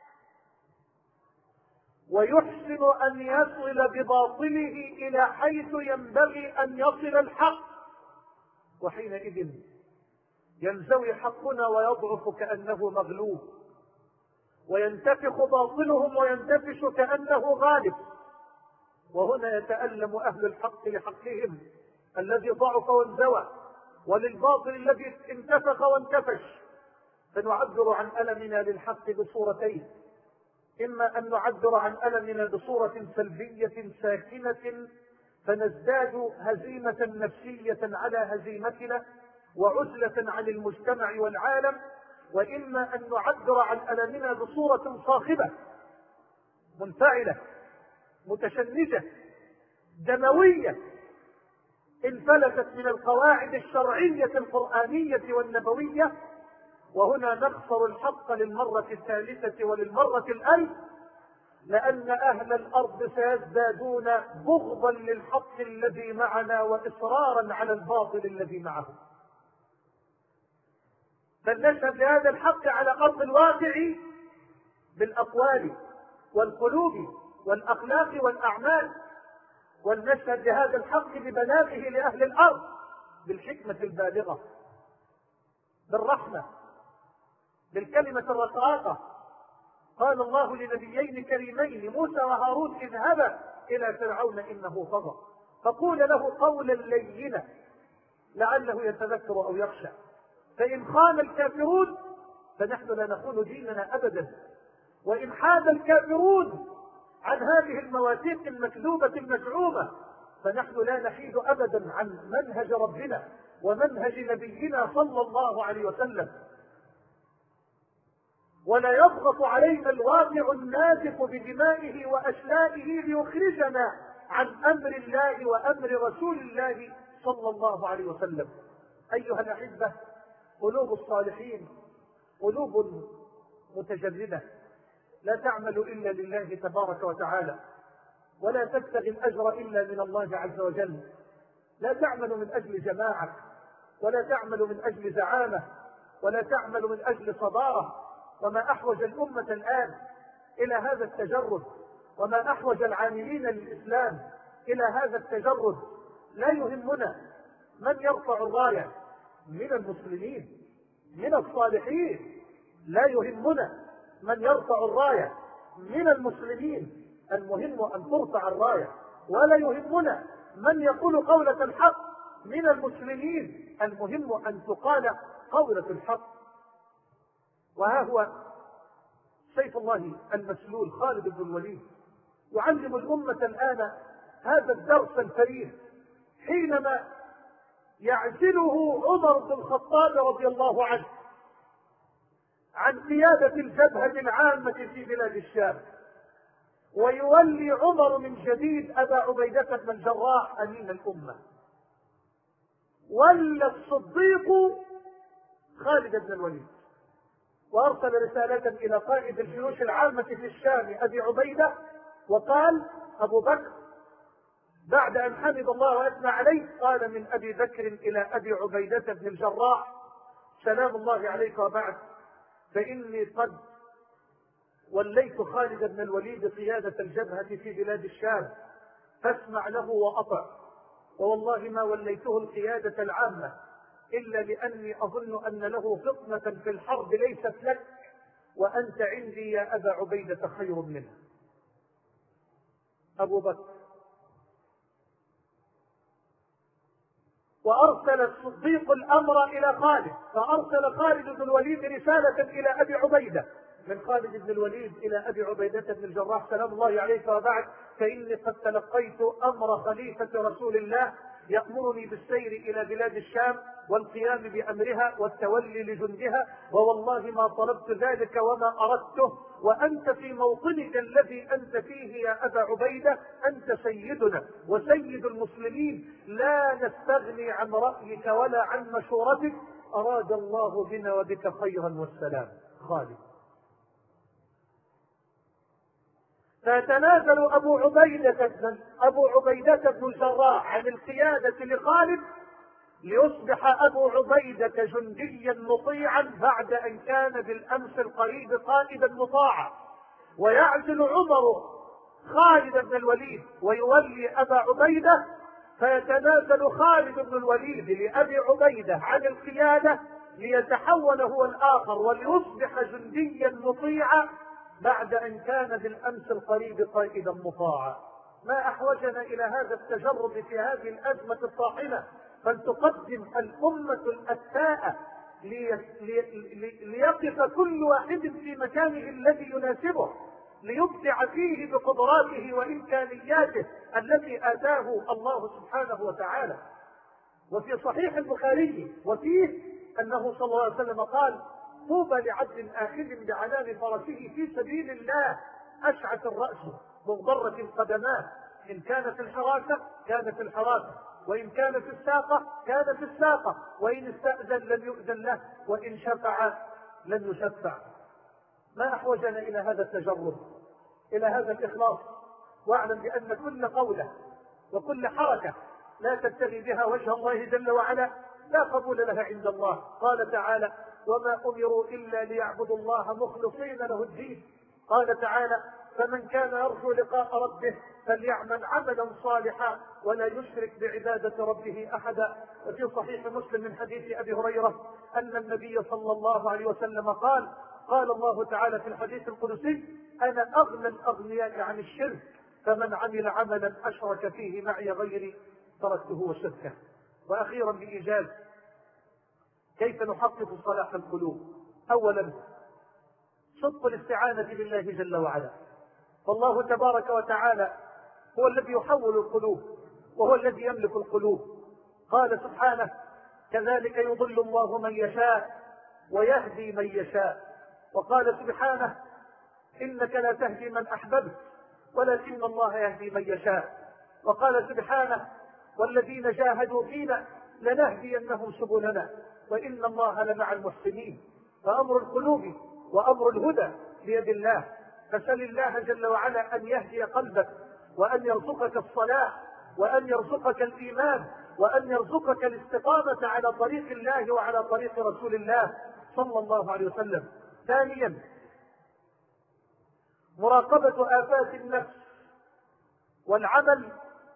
ويحسن أن يصل بباطله إلى حيث ينبغي أن يصل الحق، وحينئذ ينزوي حقنا ويضعف كأنه مغلوب، وينتفخ باطلهم وينتفش كأنه غالب. وهنا يتألم أهل الحق لحقهم الذي ضعف وانزوى، وللباطل الذي انتفخ وانتفش. فنعبر عن ألمنا للحق بصورتين: إما أن نعبر عن ألمنا بصورة سلبية ساكنة فنزداد هزيمة نفسية على هزيمتنا وعزلة عن المجتمع والعالم، وإما أن نعبر عن ألمنا بصورة صاخبة منفعلة متشنجة دموية انفلتت من القواعد الشرعية القرآنية والنبوية. وهنا نخسر الحق للمرة الثالثة وللمرة الألف، لأن أهل الأرض سيزدادون بغضا للحق الذي معنا وإصرارا على الباطل الذي معه. فلنشهد لهذا الحق على أرض الواقع بالأقوال والقلوب والأخلاق والأعمال، ولنشهد لهذا الحق ببلاغه لأهل الأرض بالحكمة البالغة، بالرحمة، بالكلمة الرقراقة. قال الله لنبيين كريمين موسى وهارون: اذهبا إلى فرعون إنه طغى فقول له قولا لينا لعله يتذكر أو يخشى. فإن خان الكافرون فنحن لا نخون ديننا أبدا، وإن حاد الكافرون عن هذه المواثيق المكذوبة المزعومة فنحن لا نحيد أبدا عن منهج ربنا ومنهج نبينا صلى الله عليه وسلم. ولا يضغط علينا الواقع النازف بدمائه وأشلائه ليخرجنا عن أمر الله وأمر رسول الله صلى الله عليه وسلم. أيها الأحبة، قلوب الصالحين قلوب متجردة لا تعمل إلا لله تبارك وتعالى، ولا تبتغي الأجر إلا من الله عز وجل، لا تعمل من أجل جماعة، ولا تعمل من أجل زعامة، ولا تعمل من أجل صدارة. وما أحوج الأمة الآن إلى هذا التجرد، وما أحوج العاملين للإسلام إلى هذا التجرد. لا يهمنا من يرفع الراية من المسلمين من الصالحين، لا يهمنا من يرفع الراية من المسلمين، المهم أن ترفع الراية. ولا يهمنا من يقول قولة الحق من المسلمين، المهم أن تقال قولة الحق. وها هو سيف الله المسلول خالد بن الوليد يعلم الأمة الآن هذا الدرس الفريد، حينما يعزله عمر بن الخطاب رضي الله عنه عن قيادة الجبهة العامة في بلاد الشام، ويولي عمر من جديد أبا عبيدة بن الجراح أمين الأمة. ولى الصديق خالد بن الوليد، وأرسل رسالة إلى قائد الجيوش العامة في الشام أبي عبيدة، وقال أبو بكر بعد أن حمد الله وأثنى عليه قال من أبي بكر إلى أبي عبيدة بن الجراح سلام الله عليك، وبعد فإني قد وليت خالد بن الوليد قيادة الجبهة في بلاد الشام، فاسمع له وأطع، ووالله ما وليته القيادة العامة إلا لأني أظن أن له فطنة في الحرب ليست لك، وأنت عندي يا أبا عبيدة خير منه. أبو بكر. وأرسل الصديق الأمر إلى خالد، فأرسل خالد بن الوليد رسالة إلى أبي عبيدة، من خالد بن الوليد إلى أبي عبيدة بن الجراح سلام الله عليك، وبعد فإني قد تلقيت أمر خليفة رسول الله يأمرني بالسير إلى بلاد الشام والقيام بأمرها والتولي لجندها، ووالله ما طلبت ذلك وما أردته، وأنت في موطنك الذي أنت فيه يا أبا عبيدة أنت سيدنا وسيد المسلمين، لا نستغني عن رأيك ولا عن مشورتك، أراد الله بنا وبك خيرا والسلام. خالد. فتنازل أبو عبيدة بن أبو عبيدة بن الجراح عن القيادة لخالد ليصبح أبو عبيدة جنديا مطيعا بعد أن كان بالأمس القريب قائدا مطاعا، ويعزل عمر خالد بن الوليد ويولي أبا عبيدة، فيتنازل خالد بن الوليد لأبي عبيدة عن القيادة ليتحول هو الآخر وليصبح جنديا مطيعا بعد أن كان بالأمس القريب قائدا مطاعا. ما أحوجنا إلى هذا التجرد في هذه الأزمة الطاحنة، فلتقدم الأمة الأتاءة ليقف كل واحد في مكانه الذي يناسبه، ليبدع فيه بقدراته وإمكانياته التي آتاه الله سبحانه وتعالى. وفي صحيح البخاري وفيه أنه صلى الله عليه وسلم قال طوبى لعبد آخذ بعنان فرسه في سبيل الله أشعث الرأس مغبرة القدمات، إن كان في الحراسة كان في الحراسة، وإن كان في الساقة كان في الساقة، وإن استأذن لم يؤذن له، وإن شفع لم يشفع. ما أحوجنا إلى هذا التجرد، إلى هذا الإخلاص، واعلم بأن كل قولة وكل حركة لا تبتغي بها وجه الله جل وعلا لا قبول لها عند الله. قال تعالى وما أمروا إلا ليعبدوا الله مخلصين له الدين. قال تعالى فمن كان يرجو لقاء ربه فليعمل عملا صالحا ولا يشرك بعبادة ربه أحدا. وفي صحيح مسلم من حديث أبي هريرة أن النبي صلى الله عليه وسلم قال قال الله تعالى في الحديث القدسي أنا أغنى الأغنياء عن الشرك، فمن عمل عملا أشرك فيه معي غيري تركته وشركه. وأخيرا بإيجاز كيف نحقق صلاح القلوب؟ أولا صدق الاستعانة بالله جل وعلا، فالله تبارك وتعالى هو الذي يحول القلوب وهو الذي يملك القلوب. قال سبحانه كذلك يضل الله من يشاء ويهدي من يشاء. وقال سبحانه إنك لا تهدي من أحببت ولكن الله يهدي من يشاء. وقال سبحانه: والذين جاهدوا فينا لنهدينهم سبلنا وإن الله لمع المحسنين. فأمر القلوب وأمر الهدى بيد الله، فسل الله جل وعلا أن يهدي قلبك، وأن يرزقك الصلاح، وأن يرزقك الإيمان، وأن يرزقك الاستقامة على طريق الله وعلى طريق رسول الله صلى الله عليه وسلم. ثانيا، مراقبة آفات النفس والعمل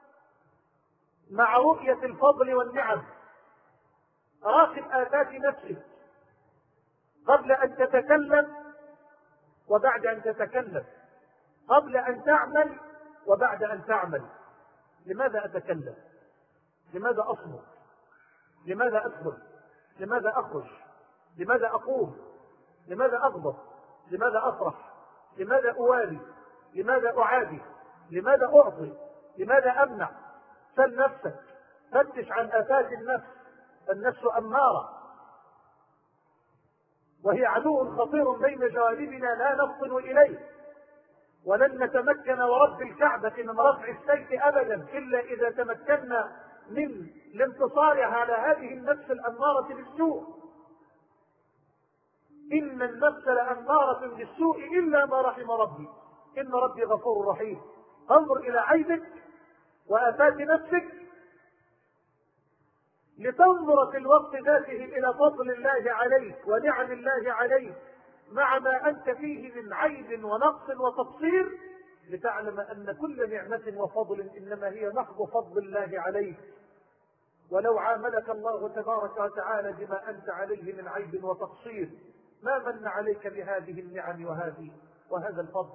مع رؤية الفضل والنعم. راقب آفات نفسك قبل أن تتكلم وبعد أن تتكلم، قبل أن تعمل وبعد أن تعمل. لماذا أتكلم؟ لماذا أصمت؟ لماذا أدخل؟ لماذا أخرج؟ لماذا أقوم؟ لماذا أغضب؟ لماذا أفرح؟ لماذا أوالي؟ لماذا أعادي؟ لماذا أعطي؟ لماذا أمنع؟ سل نفسك، فتش عن آفات النفس. النفس أمارة، وهي عدو خطير بين جوانبنا لا نفطن إليه، ولن نتمكن ورب الكعبة من رفع السيف أبدا إلا إذا تمكنا من الانتصار على هذه النفس الأمارة بالسوء. إن النفس لأمارة بالسوء إلا ما رحم ربي، إن ربي غفور رحيم. انظر إلى عيبك وآفات نفسك لتنظر في الوقت ذاته إلى فضل الله عليك ونعم الله عليك مع ما أنت فيه من عيب ونقص وتقصير، لتعلم أن كل نعمة وفضل إنما هي محض فضل الله عليك. ولو عاملك الله تبارك وتعالى بما أنت عليه من عيب وتقصير ما من عليك بهذه النعم وهذه وهذا الفضل.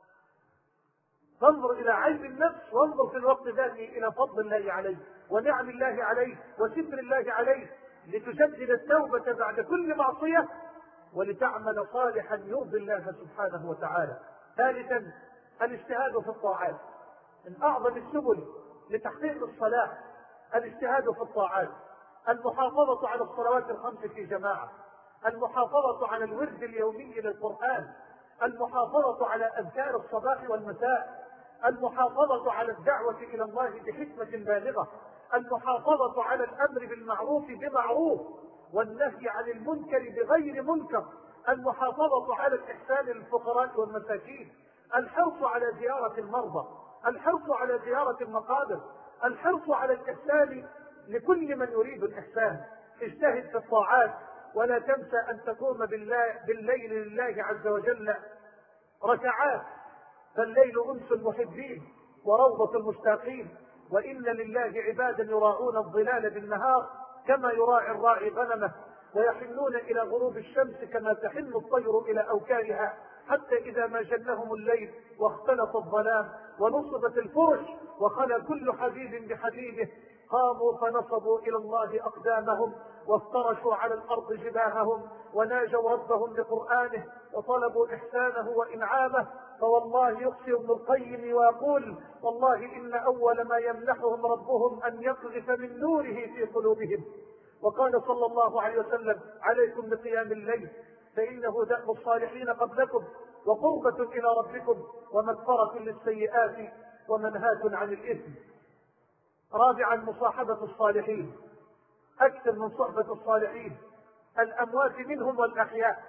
فانظر إلى عيب النفس، وانظر في الوقت ذاته إلى فضل الله عليك ونعم الله عليك وستر الله عليك، لتجدد التوبة بعد كل معصية ولتعمل صالحا يرضي الله سبحانه وتعالى. ثالثا، الاجتهاد في الطاعات. من أعظم السبل لتحقيق الصلاح الاجتهاد في الطاعات، المحافظة على الصلوات الخمس في جماعة، المحافظة على الورد اليومي للقرآن، المحافظة على أذكار الصباح والمساء، المحافظة على الدعوة إلى الله بحكمة بالغة، المحافظة على الأمر بالمعروف بمعروف والنهي عن المنكر بغير منكر، المحافظة على الإحسان للفقراء والمساكين، الحرص على زيارة المرضى، الحرص على زيارة المقابر، الحرص على الإحسان لكل من يريد الإحسان. اجتهد في الطاعات، ولا تنسى أن تقوم بالليل لله عز وجل ركعات، فالليل أنس المحبين وروضة المشتاقين، وإن لله عبادا يراعون الظلال بالنهار كما يراعي الراعي غنمه، ويحنون إلى غروب الشمس كما تحن الطير إلى أوكارها، حتى إذا ما جنهم الليل واختلط الظلام ونصبت الفرش وخلى كل حبيب بحبيبه قاموا فنصبوا إلى الله أقدامهم وافترشوا على الأرض جباههم وناجوا ربهم بقرآنه وطلبوا إحسانه وإنعامه. فوالله يقسم ابن القيم ويقول: والله إن أول ما يمنحهم ربهم أن يقذف من نوره في قلوبهم. وقال صلى الله عليه وسلم: عليكم بقيام الليل فإنه دأب الصالحين قبلكم وقربة إلى ربكم ومغفرة للسيئات ومنهاة عن الإثم. رابعا، مصاحبة الصالحين، أكثر من صحبة الصالحين، الأموات منهم والأحياء.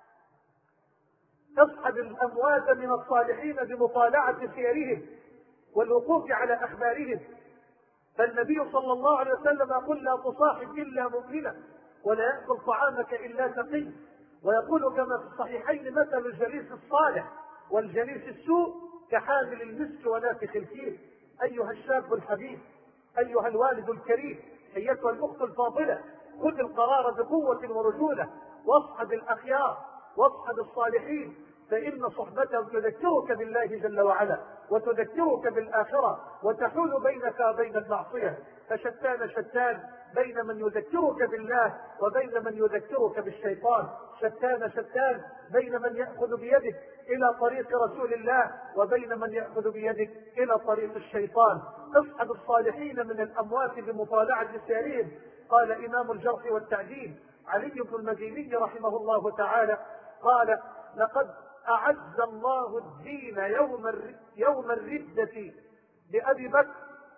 تصحب الأموات من الصالحين بمطالعة سيرهم والوقوف على أخبارهم، فالنبي صلى الله عليه وسلم يقول: لا تصاحب إلا مؤمنا ولا يأكل طعامك إلا تقي، ويقول كما في الصحيحين: مثل الجليس الصالح والجليس السوء كحامل المسك ونافخ الكير. أيها الشاب الحبيب، أيها الوالد الكريم، أيتها الأخت الفاضلة، خذ القرار بقوة ورجولة واصحب الأخيار واصحب الصالحين، فإن صحبتهم تذكرك بالله جل وعلا وتذكرك بالآخرة وتحول بينك وبين المعصية. فشتان شتان بين من يذكرك بالله وبين من يذكرك بالشيطان، شتان شتان بين من يأخذ بيدك إلى طريق رسول الله وبين من يأخذ بيدك إلى طريق الشيطان. اصحب الصالحين من الأموات بمطالعة سيرهم. قال إمام الجرح والتعديل علي بن المديني رحمه الله تعالى قال: لقد أعز الله الدين يوم يوم الردة بأبي بكر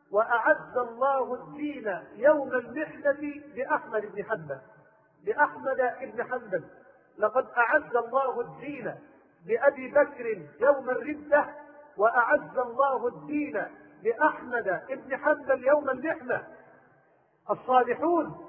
وأعز الله الدين يوم المحنة بأحمد بن حنبل، بأحمد بن حنبل. لقد أعز الله الدين بأبي بكر يوم الردة، وأعز الله الدين بأحمد بن حنبل يوم المحنة. الصالحون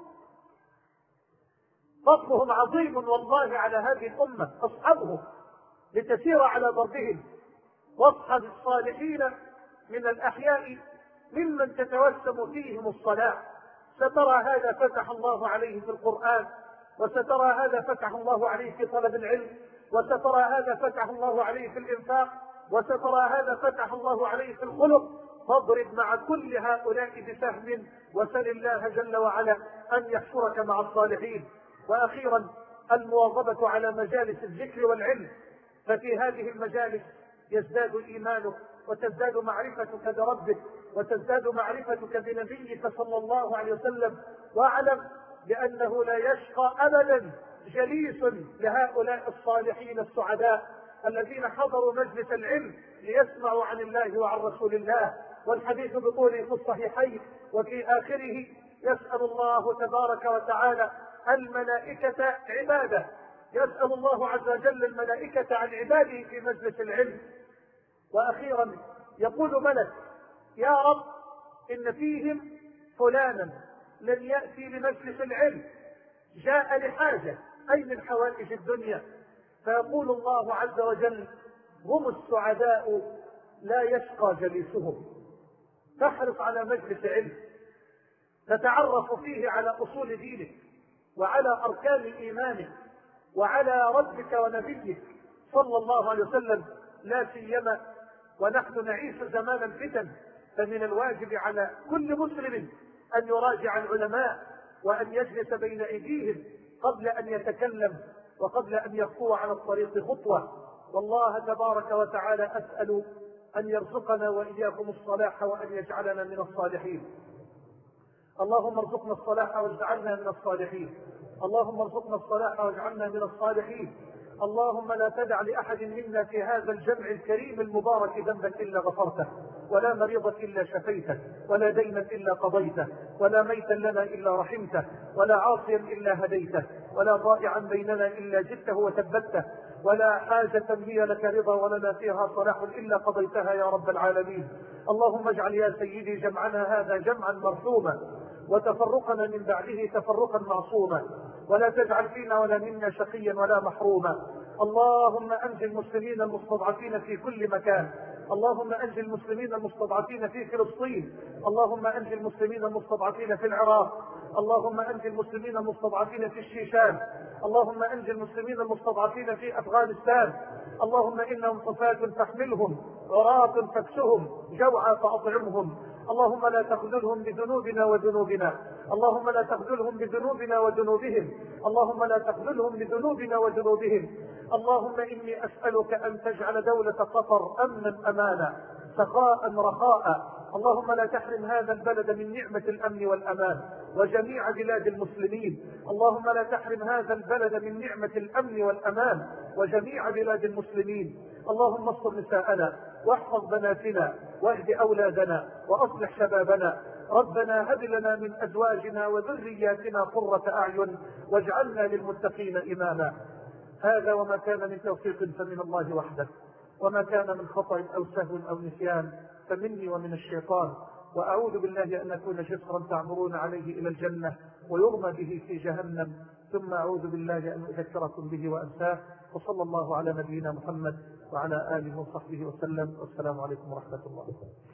فضلهم عظيم والله على هذه الأمة، أصحابهم لتسير على ضربهم. واصحب الصالحين من الأحياء ممن تتوسم فيهم الصلاة. سترى هذا فتح الله عليه في القرآن، وسترى هذا فتح الله عليه في طلب العلم، وسترى هذا فتح الله عليه في الإنفاق، وسترى هذا فتح الله عليه في الخلق. فاضرب مع كل هؤلاء بسهم، وسل الله جل وعلا أن يحشرك مع الصالحين. وأخيرا المواظبة على مجالس الذكر والعلم، ففي هذه المجالس يزداد إيمانك، وتزداد معرفتك بربك، وتزداد معرفتك بنبيك صلى الله عليه وسلم. واعلم بأنه لا يشقى أبدا جليس لهؤلاء الصالحين السعداء الذين حضروا مجلس العلم ليسمعوا عن الله وعن رسول الله. والحديث بطوله في الصحيحين، وفي آخره يسأل الله تبارك وتعالى الملائكة عباده، يسأل الله عز وجل الملائكة عن عباده في مجلس العلم. وأخيرا يقول ملك: يا رب إن فيهم فلانا لن يأتي لمجلس العلم، جاء لحاجة، أي من حوائج الدنيا. فيقول الله عز وجل: هم السعداء لا يشقى جليسهم. تحرص على مجلس علم تتعرف فيه على أصول دينك، وعلى أركان إيمانك، وعلى ربك ونبيك صلى الله عليه وسلم، لا سيما ونحن نعيش زمان الفتن. فمن الواجب على كل مسلم أن يراجع العلماء، وأن يجلس بين أيديهم قبل أن يتكلم، وقبل أن يخطو على الطريق خطوة. والله تبارك وتعالى أسأل أن يرزقنا وإياكم الصلاح، وأن يجعلنا من الصالحين. اللهم ارزقنا الصلاح واجعلنا من الصالحين. اللهم ارزقنا الصلاح واجعلنا من الصالحين. اللهم لا تدع لأحد منا في هذا الجمع الكريم المبارك ذنبا إلا غفرته، ولا مريضا إلا شفيته، ولا دينا إلا قضيته، ولا ميتا لنا إلا رحمته، ولا عاصيا إلا هديته، ولا ضائعا بيننا إلا جدته وثبته، ولا حاجة هي لك رضا ولنا فيها صلاح إلا قضيتها يا رب العالمين. اللهم اجعل يا سيدي جمعنا هذا جمعا مرحوما، وتفرقنا من بعده تفرقا معصوما، ولا تجعل فينا ولا منا شقيا ولا محروما. اللهم أنجِ المسلمين المستضعفين في كل مكان. اللهم أنجِ المسلمين المستضعفين في فلسطين. اللهم أنجِ المسلمين المستضعفين في العراق. اللهم أنجِ المسلمين المستضعفين في الشيشان. اللهم أنجِ المسلمين المستضعفين في أفغانستان. اللهم إنهم صفاة فاحملهم، عراة فاكسهم، جوعى فأطعمهم. اللهم لا تخذلهم بذنوبنا وذنوبنا. اللهم لا تخذلهم بذنوبنا وذنوبهم. اللهم لا تخذلهم بذنوبنا وذنوبهم. اللهم إني أسألك أن تجعل دولة قطر أمنا أمانا، سخاء رخاء. اللهم لا تحرم هذا البلد من نعمة الأمن والأمان، وجميع بلاد المسلمين. اللهم لا تحرم هذا البلد من نعمة الأمن والأمان، وجميع بلاد المسلمين. اللهم اصطر نساءنا، واحفظ بناتنا، واهد أولادنا، وأصلح شبابنا. ربنا هب لنا من أزواجنا وذرياتنا قرة أعين، واجعلنا للمتقين إماما. هذا وما كان من توفيق فمن الله وحده، وما كان من خطأ أو سهو أو نسيان فمني ومن الشيطان. وأعوذ بالله أن أكون جسرا تعبرون عليه إلى الجنة ويرمى به في جهنم، ثم أعوذ بالله أن أذكركم به وأنساه. وصلى الله على نبينا محمد وعلى آله وصحبه وسلم، والسلام عليكم ورحمة الله.